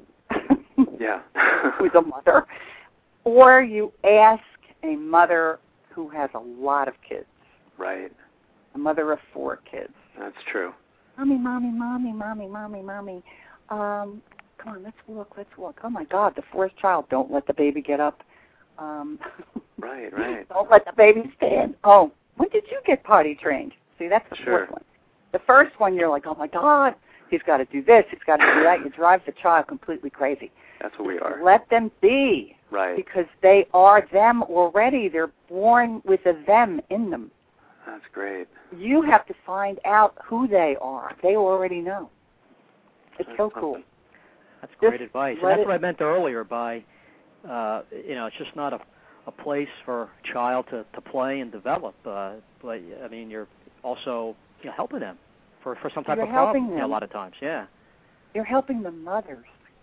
yeah, who's a mother, or you ask a mother who has a lot of kids. Right. A mother of four kids. That's true. Mommy, mommy, mommy, mommy, mommy, mommy. Um, come on, let's walk, let's walk. Oh, my God, the fourth child. Don't let the baby get up. Um, right, right. Don't let the baby stand. Oh, when did you get potty trained? See, that's the sure. fourth one. The first one, you're like, oh, my God, he's got to do this, he's got to do that. You drive the child completely crazy. That's what we are. Let them be. Right. Because they are them already. They're born with a them in them. That's great. You have to find out who they are. They already know. It's that's so something. cool. That's great Just advice. And that's it, what I meant earlier by, uh, you know, it's just not a, a place for a child to, to play and develop. Uh, but, I mean, you're also you know, helping them for, for some type You're of problem. them. You know, a lot of times, yeah. You're helping the mothers.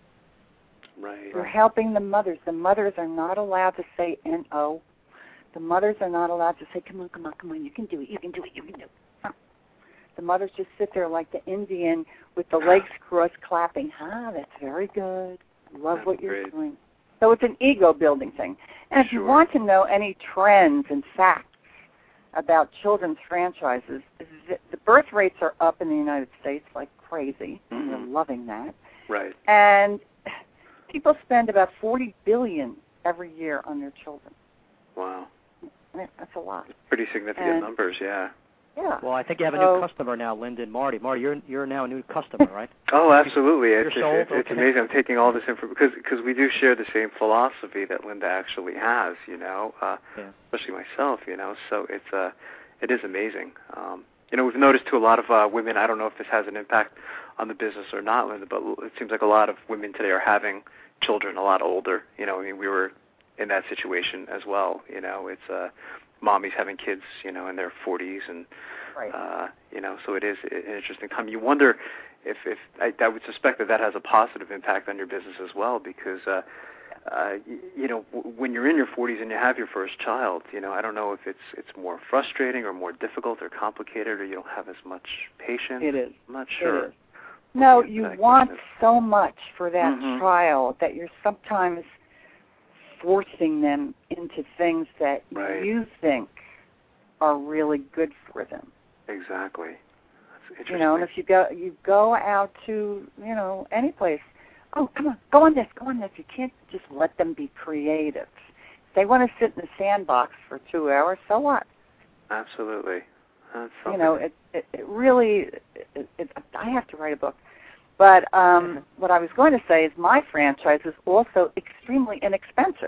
Right. You're helping the mothers. The mothers are not allowed to say N O. The mothers are not allowed to say, come on, come on, come on, you can do it, you can do it, you can do it. Huh. The mothers just sit there like the Indian with the legs crossed clapping. Ah, that's very good. Love that's what you're great. doing. So it's an ego-building thing. And if sure. you want to know any trends and facts about children's franchises, the birth rates are up in the United States like crazy. Mm-hmm. We're loving that. Right. And people spend about forty billion dollars every year on their children. Wow. That's a lot. Pretty significant and, numbers, yeah. Yeah. Well, I think you have a so, new customer now, Lyndon Marty. Marty, you're you're now a new customer, right? Oh, absolutely. You're it's, sold? it's, it's okay. amazing. I'm taking all this info because because we do share the same philosophy that Linda actually has, you know, uh, yeah. especially myself, you know. So it's uh, it is amazing. Um, you know, we've noticed too a lot of uh, women. I don't know if this has an impact on the business or not, Linda, but it seems like a lot of women today are having children a lot older. You know, I mean, we were in that situation as well. You know, it's uh, mommies having kids, you know, in their forties, and right. uh, you know, so it is an interesting time. You wonder if, if I, I would suspect that that has a positive impact on your business as well, because uh, uh, you, you know, w- when you're in your forties and you have your first child, you know, I don't know if it's it's more frustrating or more difficult or complicated, or you don't have as much patience. It is. I'm not sure. It is. No, you want so much for that mm-hmm. child that you're sometimes forcing them into things that right. you think are really good for them. Exactly. That's interesting. You know, and if you go you go out to, you know, any place, oh, come on, go on this, go on this. You can't just let them be creative. If they want to sit in the sandbox for two hours, so what? Absolutely. That's you know, it, it, it really, it, it, I have to write a book. But um, what I was going to say is my franchise is also extremely inexpensive.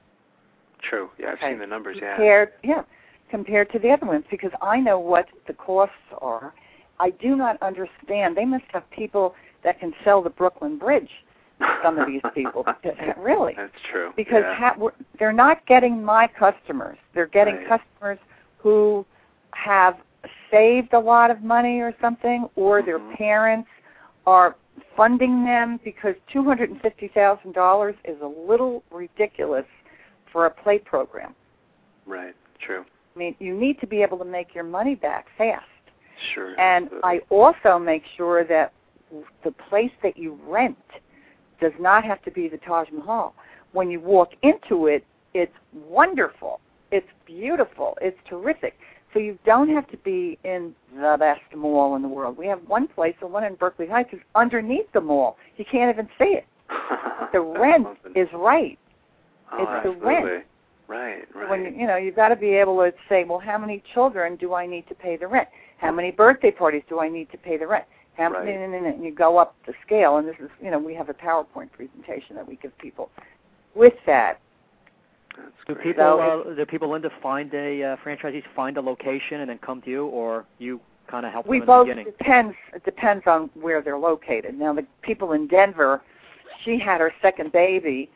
True. Yeah, I've okay. seen the numbers, yeah. Compared, yeah, compared to the other ones, because I know what the costs are. I do not understand. They must have people that can sell the Brooklyn Bridge, some of these people. Really. That's true. Because yeah. ha- we're, they're not getting my customers. They're getting right. customers who have saved a lot of money or something, or mm-hmm. their parents are funding them, because two hundred fifty thousand dollars is a little ridiculous for a play program. Right, true. I mean, you need to be able to make your money back fast. Sure. And absolutely. I also make sure that the place that you rent does not have to be the Taj Mahal. When you walk into it, it's wonderful. It's beautiful. It's terrific. So you don't have to be in the best mall in the world. We have one place, the one in Berkeley Heights, is underneath the mall. You can't even see it. The rent is right. Oh, it's absolutely. the rent. Right, right. When you, you know, you've got to be able to say, well, how many children do I need to pay the rent? How many birthday parties do I need to pay the rent? How right. many? And you go up the scale, and this is, you know, we have a PowerPoint presentation that we give people with that. That's do great. people, so uh, do people, Linda, find a uh, franchisees find a location and then come to you, or you kind of help we them in both, the beginning? It depends. It depends on where they're located. Now, the people in Denver, she had her second baby.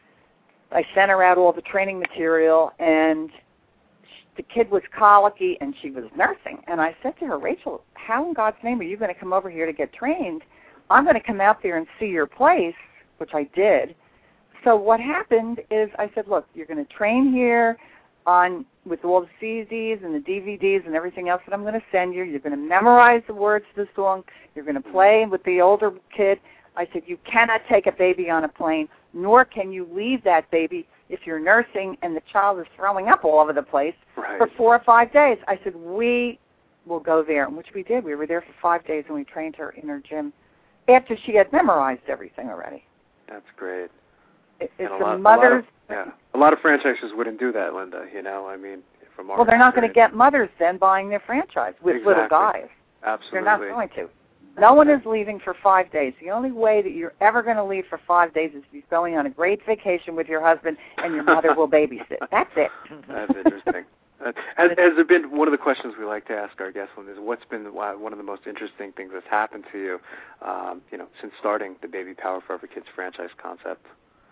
I sent her out all the training material, and the kid was colicky, and she was nursing. And I said to her, Rachel, how in God's name are you going to come over here to get trained? I'm going to come out there and see your place, which I did. So what happened is I said, look, you're going to train here on with all the C Ds and the D V Ds and everything else that I'm going to send you. You're going to memorize the words to the song. You're going to play with the older kid. I said, you cannot take a baby on a plane, nor can you leave that baby if you're nursing and the child is throwing up all over the place right. for four or five days. I said, we will go there, which we did. We were there for five days, and we trained her in her gym after she had memorized everything already. That's great. It, it's a the lot, mother's... A lot of, yeah, a lot of franchises wouldn't do that, Linda, you know, I mean, from our Well, they're not going to experience. get mothers then buying their franchise with Exactly. little guys. Absolutely. They're not going to. No one is leaving for five days. The only way that you're ever going to leave for five days is if you're going on a great vacation with your husband and your mother will babysit. That's it. That's interesting. Uh, has, has there been, one of the questions we like to ask our guests is, what's been the, one of the most interesting things that's happened to you, um, you know, since starting the Baby Power Forever Kids franchise concept?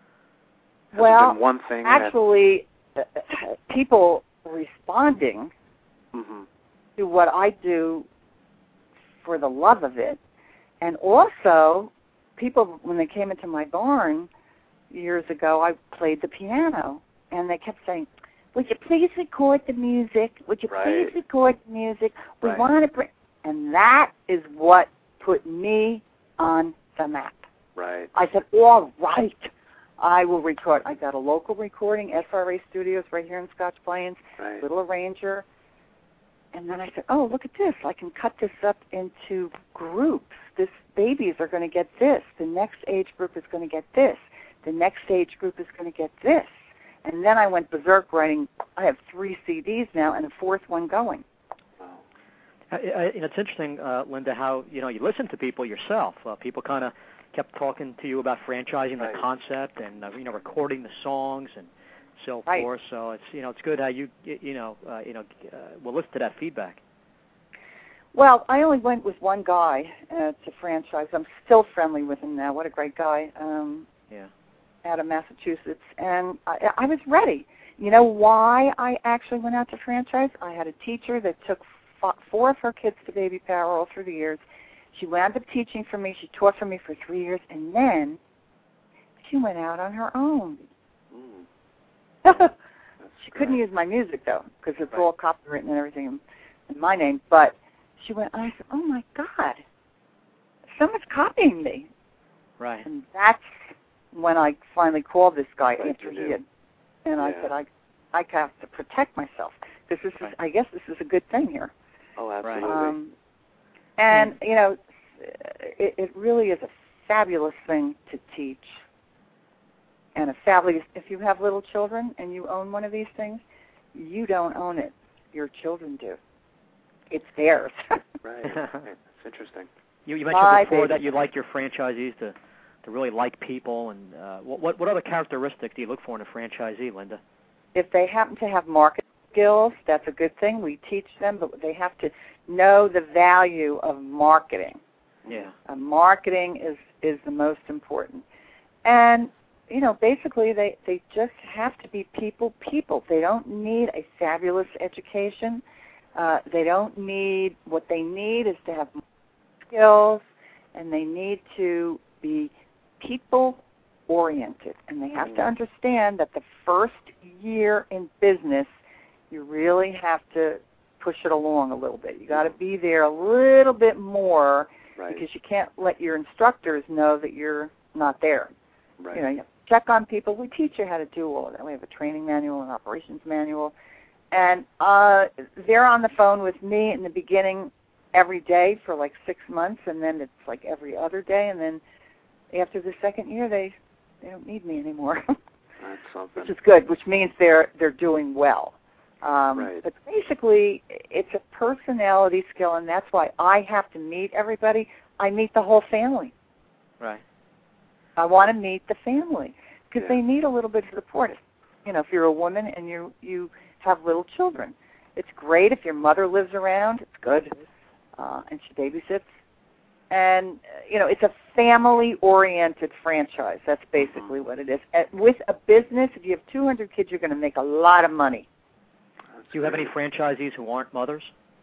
Has well, there been one thing actually, that... people responding mm-hmm. do what I do for the love of it. And also, people, when they came into my barn years ago, I played the piano, and they kept saying, would you please record the music? Would you right. please record the music? We right. want to bring... And that is what put me on the map. Right. I said, all right, I will record. I got a local recording, S R A Studios, right here in Scotch Plains, right. little arranger. And then I said, oh, look at this. I can cut this up into groups. This babies are going to get this. The next age group is going to get this. The next age group is going to get this. And then I went berserk writing. I have three C Ds now and a fourth one going. Wow. I, I, and it's interesting, uh, Linda, how you know you listen to people yourself. Uh, people kind of kept talking to you about franchising right. the concept and uh, you know recording the songs and so right. forth. So it's you know it's good how you you know uh, you know uh, we'll listen to that feedback. Well, I only went with one guy uh, to franchise. I'm still friendly with him now. What a great guy. Um, yeah. Out of Massachusetts, and I, I was ready. You know why I actually went out to franchise? I had a teacher that took f- four of her kids to Baby Power all through the years. She wound up teaching for me. She taught for me for three years, and then she went out on her own. Mm. She couldn't use my music, though, because it's right. all copywritten and everything in, in my name. But she went, and I said, oh, my God, someone's copying me. Right. And that's when I finally called this guy right, after he had, and I yeah. said, I I have to protect myself. This is, right. I guess this is a good thing here. Oh, absolutely. Um, and, you know, it, it really is a fabulous thing to teach. And a fabulous, if you have little children and you own one of these things, you don't own it. Your children do. It's theirs. right. That's interesting. You, you mentioned My before baby. that you like your franchisees to, to really like people. And uh, what, what other characteristics do you look for in a franchisee, Linda? If they happen to have market skills, that's a good thing. We teach them, but they have to know the value of marketing. Yeah. Uh, marketing is, is the most important. And, you know, basically they, they just have to be people people. They don't need a fabulous education. Uh, they don't need, what they need is to have skills, and they need to be people-oriented. And they have to understand that the first year in business, you really have to push it along a little bit. You got to be there a little bit more right. because you can't let your instructors know that you're not there. Right. You know, you check on people. We teach you how to do all of that. We have a training manual, an operations manual. And uh, they're on the phone with me in the beginning every day for like six months, and then it's like every other day. And then after the second year, they, they don't need me anymore. That's something. Which is good, which means they're they're doing well. Um, right. But basically, it's a personality skill, and that's why I have to meet everybody. I meet the whole family. Right. I want to meet the family because yeah. they need a little bit of support. You know, if you're a woman and you you have little children, it's great if your mother lives around. It's good, uh, and she babysits. And, you know, it's a family-oriented franchise. That's basically what it is. And with a business, if you have two hundred kids, you're going to make a lot of money. That's Do you have any franchisees who aren't mothers?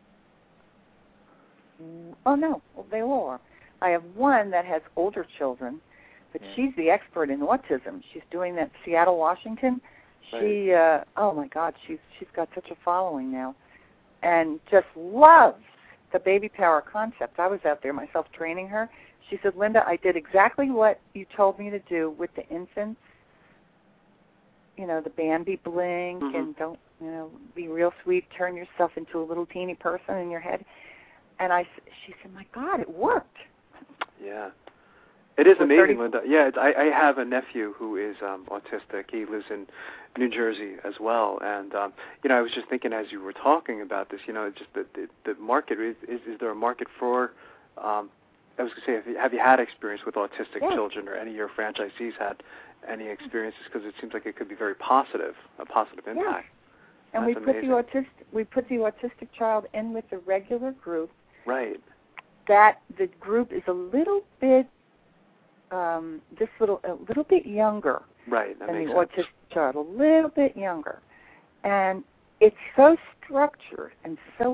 Oh, no. Well, they all are. I have one that has older children, but yeah. she's the expert in autism. She's doing that in Seattle, Washington. She, uh, oh, my God, she's she's got such a following now and just loves the Baby Power concept. I was out there myself training her. She said, Linda, I did exactly what you told me to do with the infants. You know, the Bambi blink mm-hmm. and don't, you know, be real sweet, turn yourself into a little teeny person in your head. And I, she said, my God, it worked. Yeah. It is We're amazing, thirty Linda. Yeah, it's, I, I have a nephew who is um, autistic. He lives in New Jersey as well. And, um, you know, I was just thinking as you were talking about this, you know, just the, the, the market, is, is, is there a market for, um, I was going to say, have you, have you had experience with autistic yes. children, or any of your franchisees had any experiences? Because it seems like it could be very positive, a positive impact. Yes. And That's we put amazing. the autistic we put the autistic child in with the regular group. Right. That the group is a little bit Um, this little a little bit younger right, that than makes the sense. autistic child, a little bit younger, and it's so structured and so interesting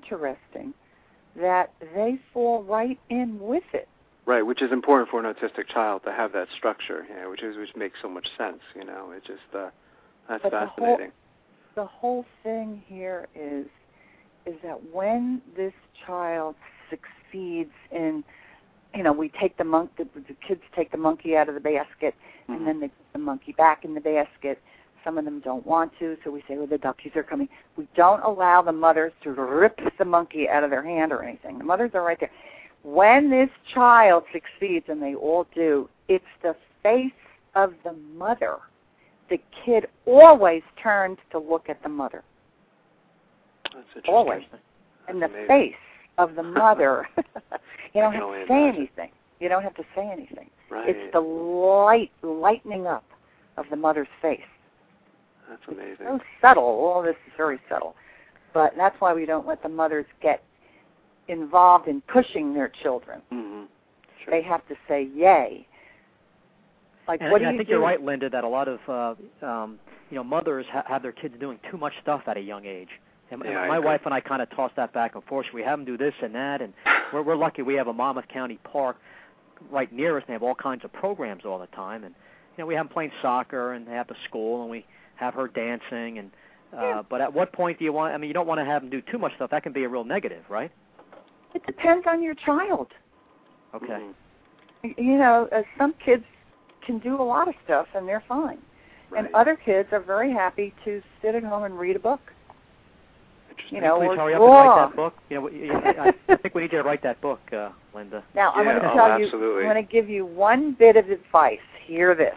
interesting that they fall right in with it. Right, which is important for an autistic child to have that structure, you know, which is which makes so much sense, you know. It just uh, that's but fascinating. The whole, the whole thing here is is that when this child succeeds in, you know, we take the monk, the, the kids take the monkey out of the basket, mm-hmm. and then they put the monkey back in the basket. Some of them don't want to, so we say, well, the duckies are coming. We don't allow the mothers to rip the monkey out of their hand or anything. The mothers are right there. When this child succeeds, and they all do, it's the face of the mother. The kid always turns to look at the mother. That's interesting. Always. That's and the amazing. face of the mother, you don't have to say imagine. anything. You don't have to say anything. Right. It's the light, lightening up of the mother's face. That's amazing. It's so subtle. All this is very subtle. But that's why we don't let the mothers get involved in pushing their children. Mm-hmm. Sure. They have to say yay. Like, and, what and do I think do? you're right, Linda, that a lot of uh, um, you know mothers ha- have their kids doing too much stuff at a young age. And yeah, my I wife and I kind of toss that back and forth. We have them do this and that, and we're, we're lucky we have a Monmouth County park right near us. And they have all kinds of programs all the time. And you know, we have them playing soccer, and they have the school, and we have her dancing. And uh, yeah. But at what point do you want? I mean, you don't want to have them do too much stuff. That can be a real negative, right? It depends on your child. Okay. Mm-hmm. You know, uh, some kids can do a lot of stuff, and they're fine. Right. And other kids are very happy to sit at home and read a book. You know, Please or hurry up draw. and write that book. You know, I, I think we need you to write that book, uh, Linda. Now, yeah, I'm going to oh, tell you, absolutely. I'm going to give you one bit of advice. Hear this.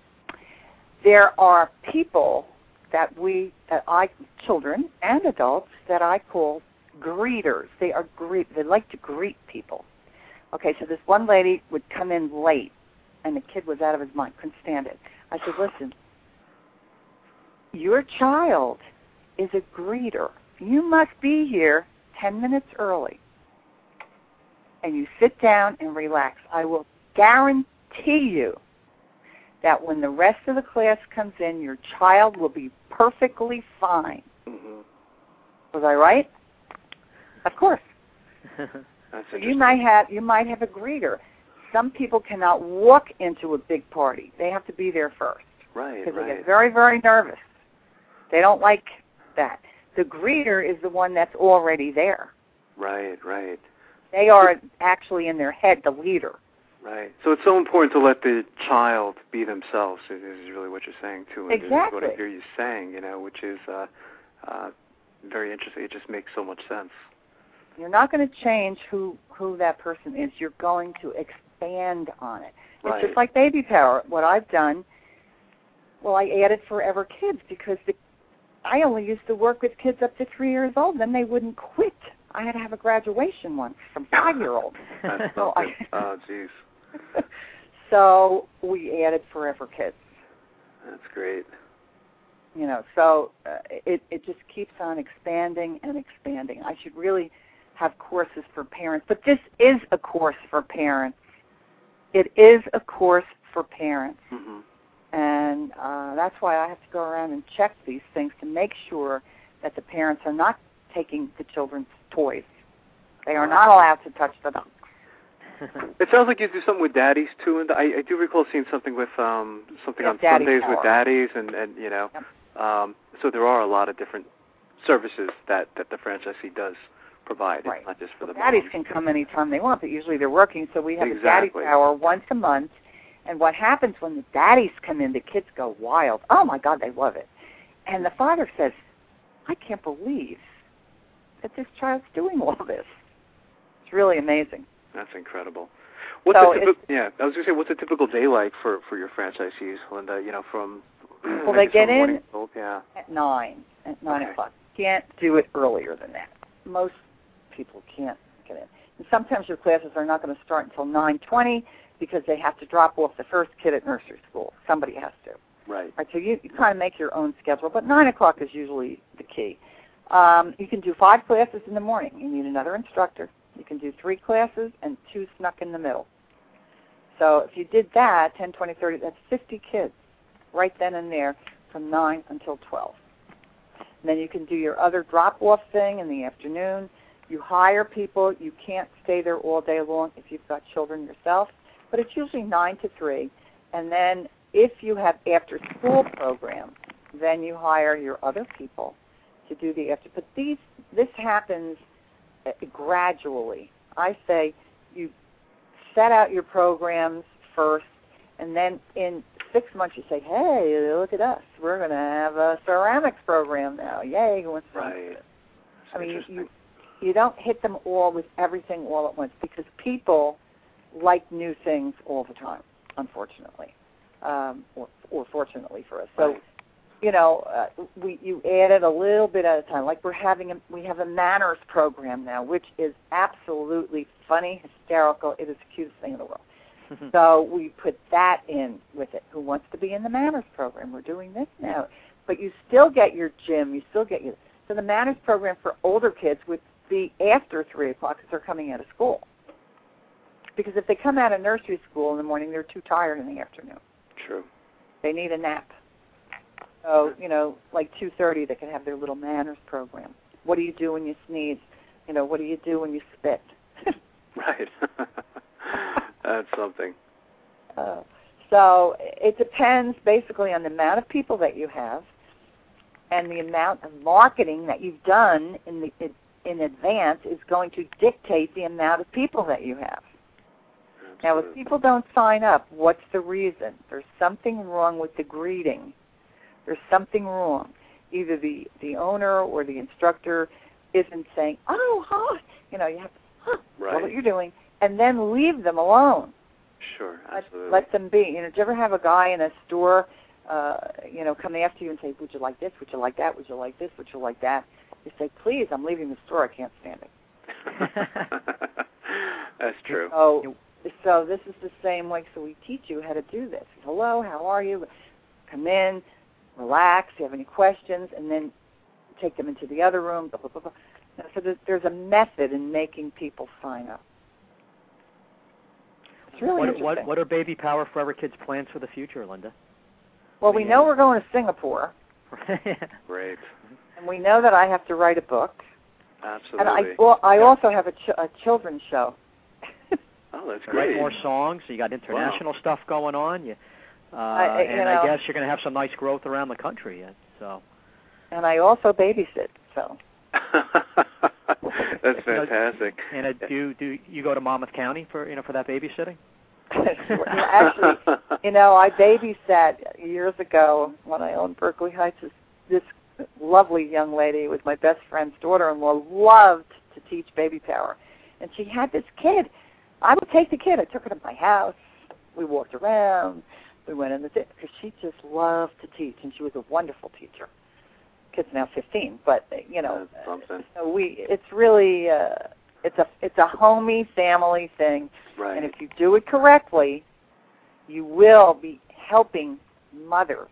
There are people that we, that I, children and adults, that I call greeters. They are greet. They like to greet people. Okay, so this one lady would come in late, and the kid was out of his mind, couldn't stand it. I said, listen, your child is a greeter. You must be here ten minutes early. And you sit down and relax. I will guarantee you that when the rest of the class comes in, your child will be perfectly fine. Mm-hmm. Was I right? Of course. That's So you might have you might have a greeter. Some people cannot walk into a big party. They have to be there first. Right, Because right. they get very, very nervous. They don't like that. The greeter is the one that's already there. Right, right. They are actually in their head the leader. Right. So it's so important to let the child be themselves, is is really what you're saying, too. And Exactly. This is what I hear you saying, you know, which is uh, uh, very interesting. It just makes so much sense. You're not going to change who, who that person is. You're going to expand on it. Right. It's just like Baby Power. What I've done, well, I added Forever Kids because the, I only used to work with kids up to three years old. Then they wouldn't quit. I had to have a graduation once from five-year-olds. That's so something. I, Oh, jeez. So we added Forever Kids. That's great. You know, so uh, it, it just keeps on expanding and expanding. I should really have courses for parents, but this is a course for parents. It is a course for parents. Mm-hmm. And uh, that's why I have to go around and check these things to make sure that the parents are not taking the children's toys. They are not allowed to touch the dogs. It sounds like you do something with daddies too, and I, I do recall seeing something with um, something Yeah, on Daddy Sundays Power. with daddies, and, and you know, Yep. um, so there are a lot of different services that, that the franchisee does provide. Right. It's not just for the Daddies moms. can come anytime they want, but usually they're working, so we have Exactly. a Daddy Power once a month. And what happens when the daddies come in, the kids go wild. Oh, my God, they love it. And the father says, I can't believe that this child's doing all this. It's really amazing. That's incredible. What's So a typical, yeah, I was going to say, what's a typical day like for, for your franchisees, Linda, you know, from... Well, I they guess get from morning in till- yeah. at nine, at nine Okay. o'clock. Can't do it earlier than that. Most people can't get in. And sometimes your classes are not going to start until nine twenty because they have to drop off the first kid at nursery school. Somebody has to. Right. Right, so you, you kind of make your own schedule, but nine o'clock is usually the key. Um, you can do five classes in the morning. You need another instructor. You can do three classes and two snuck in the middle. So if you did that, ten, twenty, thirty, that's fifty kids right then and there from nine until twelve. And then you can do your other drop-off thing in the afternoon. You hire people. You can't stay there all day long if you've got children yourself, but it's usually nine to three. And then if you have after-school programs, then you hire your other people to do the after. But these, this happens gradually. I say you set out your programs first, and then in six months you say, hey, look at us. We're going to have a ceramics program now. Yay. Who wants to right. I mean, you, you don't hit them all with everything all at once because people like new things all the time, unfortunately, um, or, or fortunately for us. So, right. you know, uh, we you add it a little bit at a time. Like we're having a, we have a manners program now, which is absolutely funny, hysterical. It is the cutest thing in the world. So we put that in with it. Who wants to be in the manners program? We're doing this now. But you still get your gym. You still get your... So the manners program for older kids would be after three o'clock because they're coming out of school. Because if they come out of nursery school in the morning, they're too tired in the afternoon. True. They need a nap. So, you know, like two thirty, they can have their little manners program. What do you do when you sneeze? You know, what do you do when you spit? Right. That's something. Uh, so it depends basically on the amount of people that you have and the amount of marketing that you've done in the in, in advance is going to dictate the amount of people that you have. Absolutely. Now, if people don't sign up, what's the reason? There's something wrong with the greeting. There's something wrong. Either the, the owner or the instructor isn't saying, oh, huh, you know, you have to, huh, right. know what you're doing, and then leave them alone. Sure, absolutely. Let, let them be. You know, do you ever have a guy in a store, uh, you know, come after you and say, would you like this? Would you like that? Would you like this? Would you like that? You say, please, I'm leaving the store. I can't stand it. That's true. So, so this is the same way. So we teach you how to do this. Hello, how are you? Come in, relax. Do you have any questions? And then take them into the other room. Blah, blah, blah, blah. So there's, there's a method in making people sign up. It's really what, interesting. What, what are Baby Power Forever Kids' plans for the future, Linda? Well, we know we're going to Singapore. Great. And we know that I have to write a book. Absolutely. And I, well, I also have a, ch- a children's show. Oh, that's great. Write more songs. You got international wow. stuff going on. You, uh, I, and know, I guess you're going to have some nice growth around the country. Yet, so. And I also babysit. So. That's fantastic. You know, and uh, do do you go to Monmouth County for you know for that babysitting? Actually, you know, I babysat years ago when I owned Berkeley Heights. This, this lovely young lady was my best friend's daughter-in-law. Loved to teach Baby Power, and she had this kid. I would take the kid. I took her to my house. We walked around. We went in the because she just loved to teach, and she was a wonderful teacher. Kid's now fifteen, but you know, so we it's really uh, it's a it's a homey family thing, right. And if you do it correctly, you will be helping mothers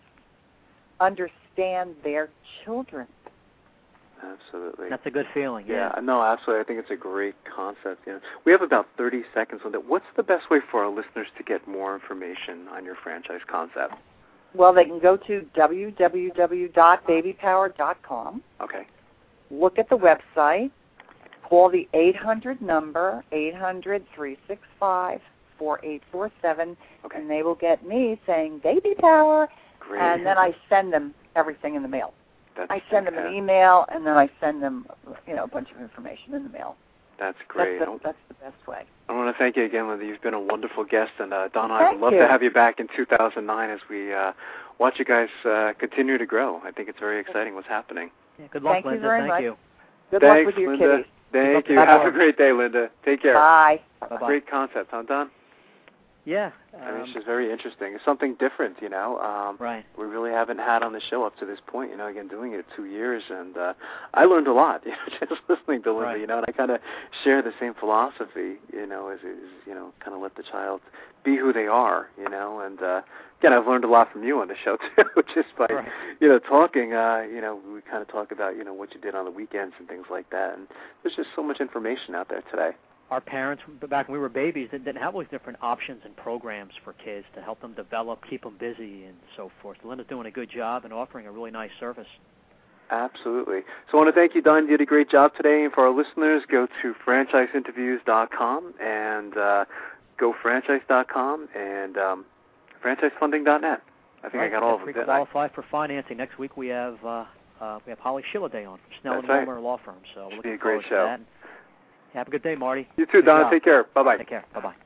understand their children. Absolutely, that's a good feeling. Yeah, yeah no, absolutely. I think it's a great concept. You know, we have about thirty seconds on that. What's the best way for our listeners to get more information on your franchise concept? Well, they can go to w w w dot baby power dot com. Okay. Look at the website. Call the eight hundred number, eight hundred, three six five, four eight four seven, okay. And they will get me saying Baby Power, Great. And then I send them everything in the mail. That's I send fantastic. them an email, and then I send them, you know, a bunch of information in the mail. That's great. That's the, that's the best way. I want to thank you again, Linda. You've been a wonderful guest, and uh, Donna, Thank I would love you. to have you back in two thousand nine as we uh, watch you guys uh, continue to grow. I think it's very exciting what's happening. Yeah, good luck, Thank Linda. You very Thank much. you. Good Thanks, luck with your Linda. kitties. Thank you. Bye-bye. Have a great day, Linda. Take care. Bye. Bye-bye. Great concept, huh, Don? Yeah. Um, I mean, it's just very interesting. It's something different, you know. Um, right. We really haven't had on the show up to this point, you know, again, doing it two years, and uh, I learned a lot, you know, just listening to Linda, right. you know, and I kind of share the same philosophy, you know, as, as you know, kind of let the child be who they are, you know, and uh, again, I've learned a lot from you on the show, too, just by, right. you know, talking, uh, you know, we kind of talk about, you know, what you did on the weekends and things like that, and there's just so much information out there today. Our parents, back when we were babies, didn't have all these different options and programs for kids to help them develop, keep them busy, and so forth. Linda's doing a good job and offering a really nice service. Absolutely. So I want to thank you, Don. You did a great job today. And for our listeners, go to franchise interviews dot com and uh, go franchise dot com and um, franchise funding dot net. I think right. I got all of them. Pre-qualify for financing. Next week we have uh, uh, we have Holly Schiller on Snell and right. Wilmer Law Firm. So we're looking be a great forward show. to that. Have a good day, Marty. You too, good Don. job. Take care. Bye bye. Take care. Bye bye.